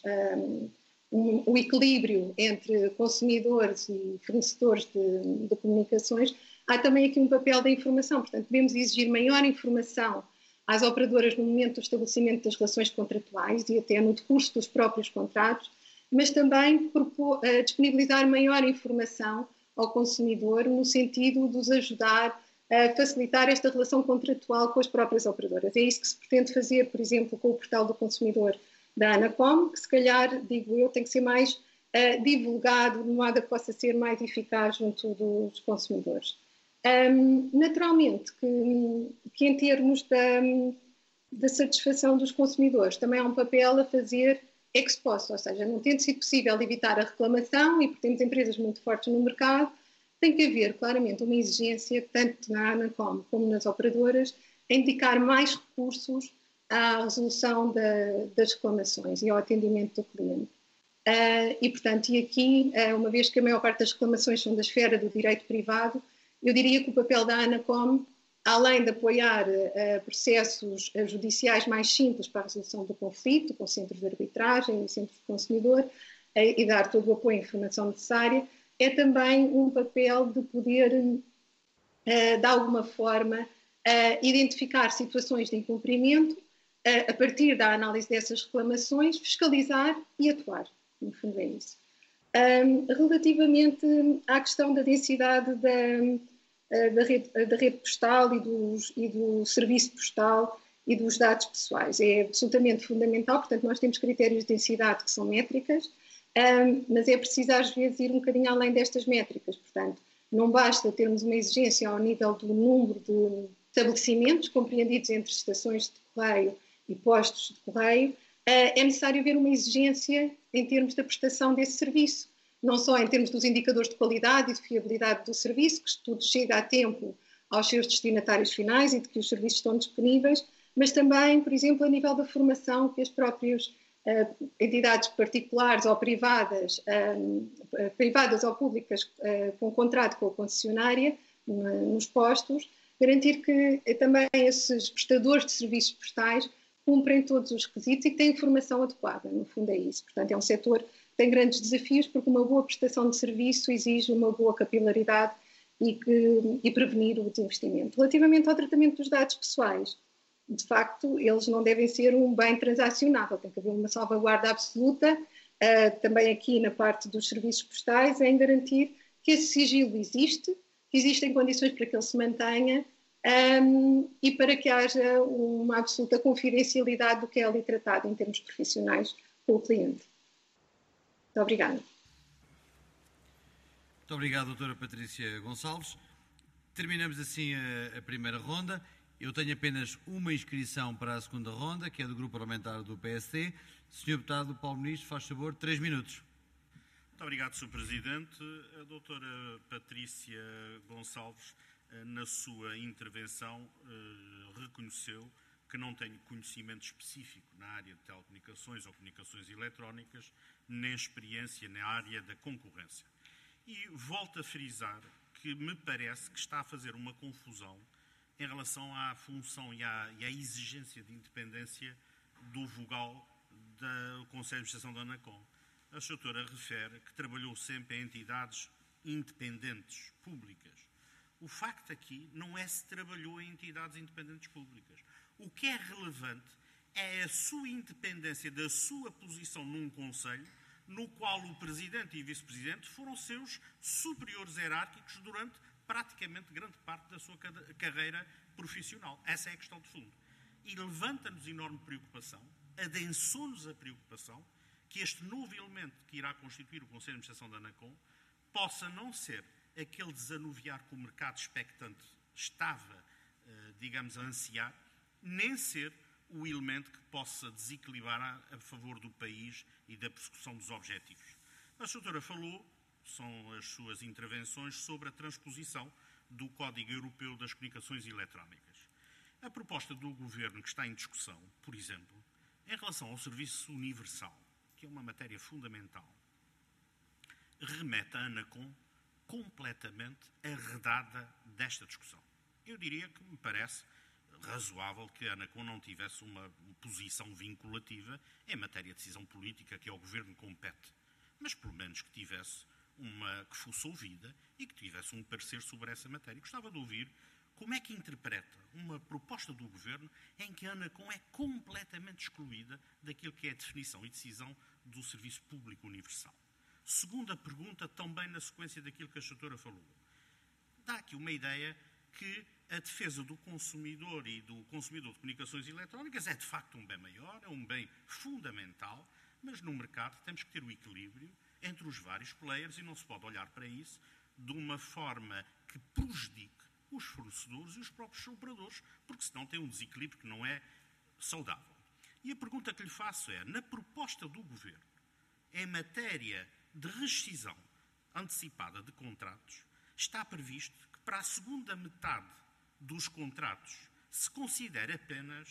B: o equilíbrio entre consumidores e fornecedores de comunicações. Há também aqui um papel da informação, portanto, devemos exigir maior informação às operadoras no momento do estabelecimento das relações contratuais e até no decurso dos próprios contratos, mas também disponibilizar maior informação ao consumidor no sentido de os ajudar a facilitar esta relação contratual com as próprias operadoras. É isso que se pretende fazer, por exemplo, com o portal do consumidor da ANACOM, que se calhar, digo eu, tem que ser mais divulgado, de modo a que possa ser mais eficaz junto dos consumidores. Naturalmente que em termos da satisfação dos consumidores também há um papel a fazer ex post, ou seja, não tendo sido possível evitar a reclamação e porque temos empresas muito fortes no mercado, tem que haver claramente uma exigência, tanto na ANACOM como nas operadoras, a indicar mais recursos à resolução das reclamações e ao atendimento do cliente. E, portanto, aqui, uma vez que a maior parte das reclamações são da esfera do direito privado, eu diria que o papel da ANACOM, além de apoiar processos judiciais mais simples para a resolução do conflito, com centros de arbitragem e centros de consumidor, e dar todo o apoio e informação necessária, é também um papel de poder, de alguma forma, identificar situações de incumprimento, a partir da análise dessas reclamações, fiscalizar e atuar. No fundo é isso. Relativamente à questão da densidade da rede postal e do serviço postal e dos dados pessoais, é absolutamente fundamental. Portanto, nós temos critérios de densidade que são métricas, mas é preciso às vezes ir um bocadinho além destas métricas. Portanto, não basta termos uma exigência ao nível do número de estabelecimentos compreendidos entre estações de correio e postos de correio, é necessário haver uma exigência em termos da prestação desse serviço, não só em termos dos indicadores de qualidade e de fiabilidade do serviço, que tudo chega a tempo aos seus destinatários finais e de que os serviços estão disponíveis, mas também, por exemplo, a nível da formação que as próprias entidades particulares ou privadas ou públicas com contrato com a concessionária nos postos, garantir que também esses prestadores de serviços postais cumprem todos os requisitos e que têm informação adequada. No fundo é isso. Portanto, é um setor que tem grandes desafios porque uma boa prestação de serviço exige uma boa capilaridade e prevenir o desinvestimento. Relativamente ao tratamento dos dados pessoais, de facto, eles não devem ser um bem transacionável, tem que haver uma salvaguarda absoluta, também aqui na parte dos serviços postais, em garantir que esse sigilo existe, que existem condições para que ele se mantenha e para que haja uma absoluta confidencialidade do que é ali tratado em termos profissionais com o cliente. Muito obrigada.
A: Muito obrigado, doutora Patrícia Gonçalves. Terminamos assim a primeira ronda. Eu tenho apenas uma inscrição para a segunda ronda, que é do Grupo Parlamentar do PSD. Senhor Deputado Paulo Ministro, faz favor, 3 minutos.
C: Muito obrigado, Sr. Presidente. A doutora Patrícia Gonçalves, na sua intervenção, reconheceu que não tem conhecimento específico na área de telecomunicações ou comunicações eletrónicas, nem experiência na área da concorrência. E volto a frisar que me parece que está a fazer uma confusão em relação à função e à exigência de independência do vogal do Conselho de Administração da ANACOM. A doutora refere que trabalhou sempre em entidades independentes, públicas. O facto aqui não é se trabalhou em entidades independentes públicas. O que é relevante é a sua independência da sua posição num Conselho, no qual o Presidente e Vice-Presidente foram seus superiores hierárquicos durante praticamente grande parte da sua carreira profissional. Essa é a questão de fundo. E levanta-nos enorme preocupação, adensou-nos a preocupação, que este novo elemento que irá constituir o Conselho de Administração da ANACOM possa não ser aquele desanuviar que o mercado expectante estava, digamos, a ansiar, nem ser o elemento que possa desequilibrar a favor do país e da persecução dos objetivos. A doutora falou, são as suas intervenções, sobre a transposição do Código Europeu das Comunicações Eletrónicas. A proposta do Governo que está em discussão, por exemplo, em relação ao Serviço Universal, que é uma matéria fundamental, remete a ANACOM completamente arredada desta discussão. Eu diria que me parece razoável que a ANACOM não tivesse uma posição vinculativa em matéria de decisão política que ao Governo compete, mas pelo menos que tivesse que fosse ouvida e que tivesse um parecer sobre essa matéria. Gostava de ouvir como é que interpreta uma proposta do Governo em que a ANACOM é completamente excluída daquilo que é a definição e decisão do Serviço Público Universal. Segunda pergunta, também na sequência daquilo que a doutora falou. Dá aqui uma ideia que a defesa do consumidor e do consumidor de comunicações eletrónicas é de facto um bem maior, é um bem fundamental, mas no mercado temos que ter o equilíbrio entre os vários players e não se pode olhar para isso de uma forma que prejudique os fornecedores e os próprios operadores, porque senão tem um desequilíbrio que não é saudável. E a pergunta que lhe faço é, na proposta do Governo, em matéria de rescisão antecipada de contratos, está previsto que para a segunda metade dos contratos se considere apenas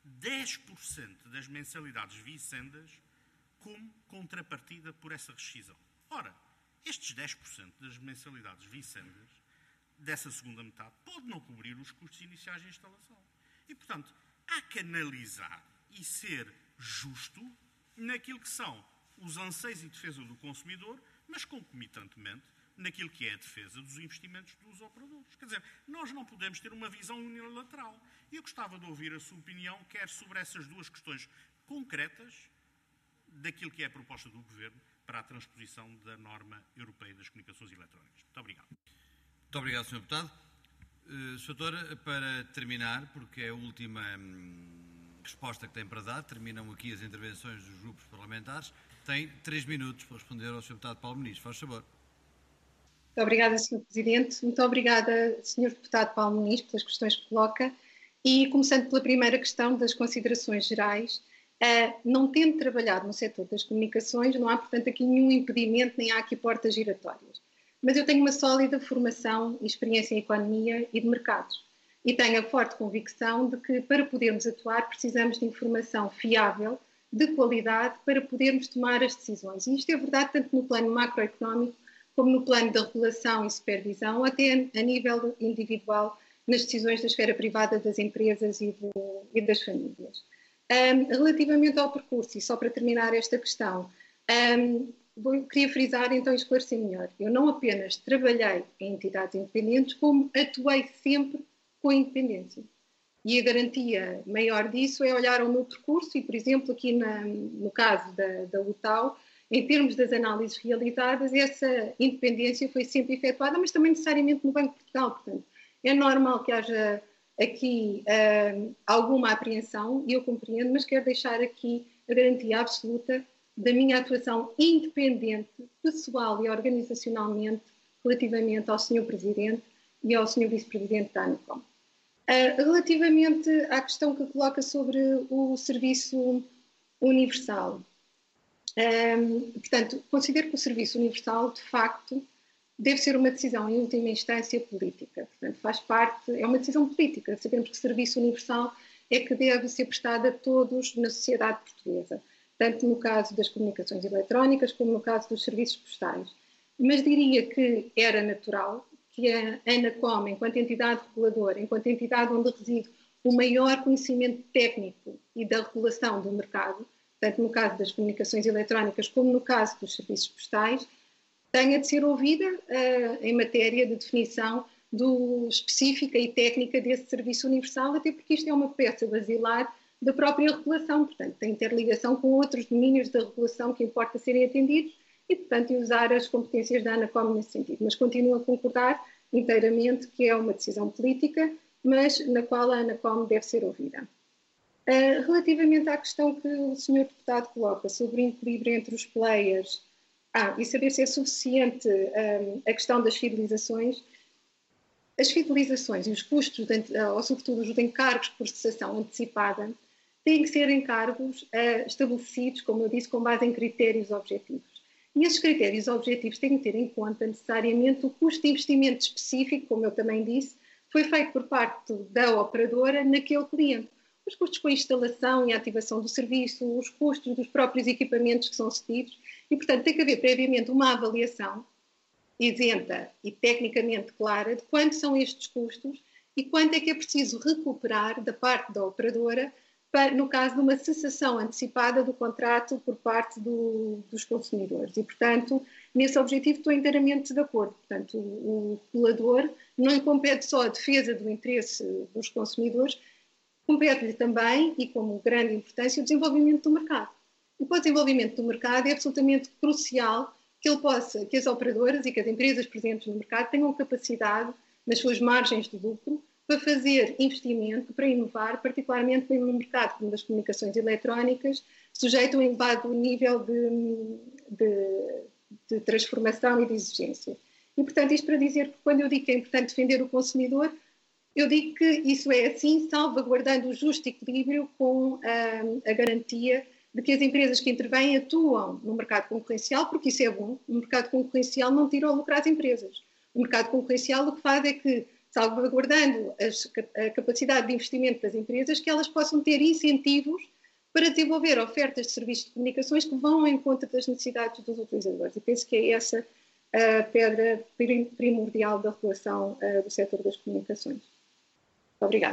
C: 10% das mensalidades vicendas como contrapartida por essa rescisão. Ora, estes 10% das mensalidades vicendas dessa segunda metade pode não cobrir os custos iniciais de instalação. E, portanto, há que analisar e ser justo naquilo que são os anseios e defesa do consumidor, mas concomitantemente naquilo que é a defesa dos investimentos dos operadores. Quer dizer, nós não podemos ter uma visão unilateral. E eu gostava de ouvir a sua opinião, quer sobre essas duas questões concretas daquilo que é a proposta do Governo para a transposição da norma europeia das comunicações eletrónicas. Muito obrigado.
A: Muito obrigado, Sr. Deputado. Sr. Doutor, para terminar, porque é a última resposta que tem para dar, terminam aqui as intervenções dos grupos parlamentares, tem 3 minutos para responder ao Sr. Deputado Paulo Muniz. Faz favor.
B: Muito obrigada, Sr. Presidente. Muito obrigada, Sr. Deputado Paulo Muniz, pelas questões que coloca. E, começando pela primeira questão das considerações gerais, não tendo trabalhado no setor das comunicações, não há, portanto, aqui nenhum impedimento, nem há aqui portas giratórias. Mas eu tenho uma sólida formação e experiência em economia e de mercados. E tenho a forte convicção de que, para podermos atuar, precisamos de informação fiável, de qualidade, para podermos tomar as decisões. E isto é verdade tanto no plano macroeconómico, como no plano da regulação e supervisão, até a nível individual, nas decisões da esfera privada das empresas e das famílias. Relativamente ao percurso, e só para terminar esta questão, queria frisar então e esclarecer melhor. Eu não apenas trabalhei em entidades independentes, como atuei sempre com a independência. E a garantia maior disso é olhar ao meu percurso e, por exemplo, aqui no caso da UTAU, em termos das análises realizadas, essa independência foi sempre efetuada, mas também necessariamente no Banco de Portugal. Portanto, é normal que haja aqui alguma apreensão, e eu compreendo, mas quero deixar aqui a garantia absoluta da minha atuação independente, pessoal e organizacionalmente, relativamente ao Sr. Presidente e ao Sr. Vice-Presidente da ANACOM. Relativamente à questão que coloca sobre o serviço universal, portanto, considero que o serviço universal, de facto, deve ser uma decisão, em última instância, política. Portanto, faz parte, é uma decisão política. Sabemos que o serviço universal é que deve ser prestado a todos na sociedade portuguesa, tanto no caso das comunicações eletrónicas como no caso dos serviços postais. Mas diria que era natural que a ANACOM, enquanto entidade reguladora, enquanto entidade onde reside o maior conhecimento técnico e da regulação do mercado, tanto no caso das comunicações eletrónicas como no caso dos serviços postais, tenha de ser ouvida em matéria de definição específica e técnica desse serviço universal, até porque isto é uma peça basilar da própria regulação, portanto, tem interligação com outros domínios da regulação que importa serem atendidos e, portanto, usar as competências da ANACOM nesse sentido. Mas continuo a concordar inteiramente que é uma decisão política, mas na qual a ANACOM deve ser ouvida. Relativamente à questão que o Sr. Deputado coloca sobre o equilíbrio entre os players e saber se é suficiente a questão das fidelizações. As fidelizações e os custos, ou sobretudo os encargos por cessação antecipada, têm que ser encargos estabelecidos, como eu disse, com base em critérios objetivos. E esses critérios objetivos têm que ter em conta necessariamente o custo de investimento específico, como eu também disse, foi feito por parte da operadora naquele cliente. Os custos com a instalação e a ativação do serviço, os custos dos próprios equipamentos que são cedidos, e, portanto, tem que haver previamente uma avaliação isenta e tecnicamente clara de quantos são estes custos e quanto é que é preciso recuperar da parte da operadora no caso de uma cessação antecipada do contrato por parte dos consumidores. E, portanto, nesse objetivo estou inteiramente de acordo. Portanto, o regulador não lhe compete só a defesa do interesse dos consumidores, compete-lhe também, e como grande importância, o desenvolvimento do mercado. E para o desenvolvimento do mercado é absolutamente crucial que as operadoras e que as empresas presentes no mercado tenham capacidade, nas suas margens de lucro, para fazer investimento, para inovar, particularmente no mercado como das comunicações eletrónicas, sujeito a um elevado nível de transformação e de exigência. E, portanto, isto para dizer que quando eu digo que é importante defender o consumidor, eu digo que isso é assim, salvaguardando o justo equilíbrio com a garantia de que as empresas que intervêm atuam no mercado concorrencial, porque isso é bom. O mercado concorrencial não tira o lucro às empresas. O mercado concorrencial o que faz é que salvaguardando a capacidade de investimento das empresas, que elas possam ter incentivos para desenvolver ofertas de serviços de comunicações que vão ao encontro das necessidades dos utilizadores. E penso que é essa a pedra primordial da regulação do setor das comunicações. Obrigada.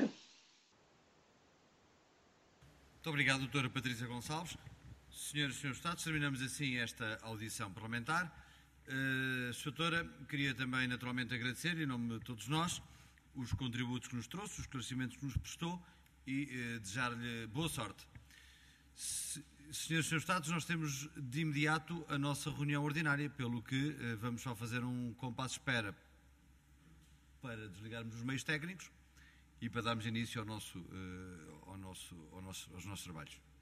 A: Muito obrigado, doutora Patrícia Gonçalves. Senhoras e senhores deputados, terminamos assim esta audição parlamentar. Doutora, queria também naturalmente agradecer, em nome de todos nós, os contributos que nos trouxe, os esclarecimentos que nos prestou e desejar-lhe boa sorte. Senhoras e senhores deputados, nós temos de imediato a nossa reunião ordinária, pelo que vamos só fazer um compasso de espera para desligarmos os meios técnicos e para darmos início aos nossos trabalhos.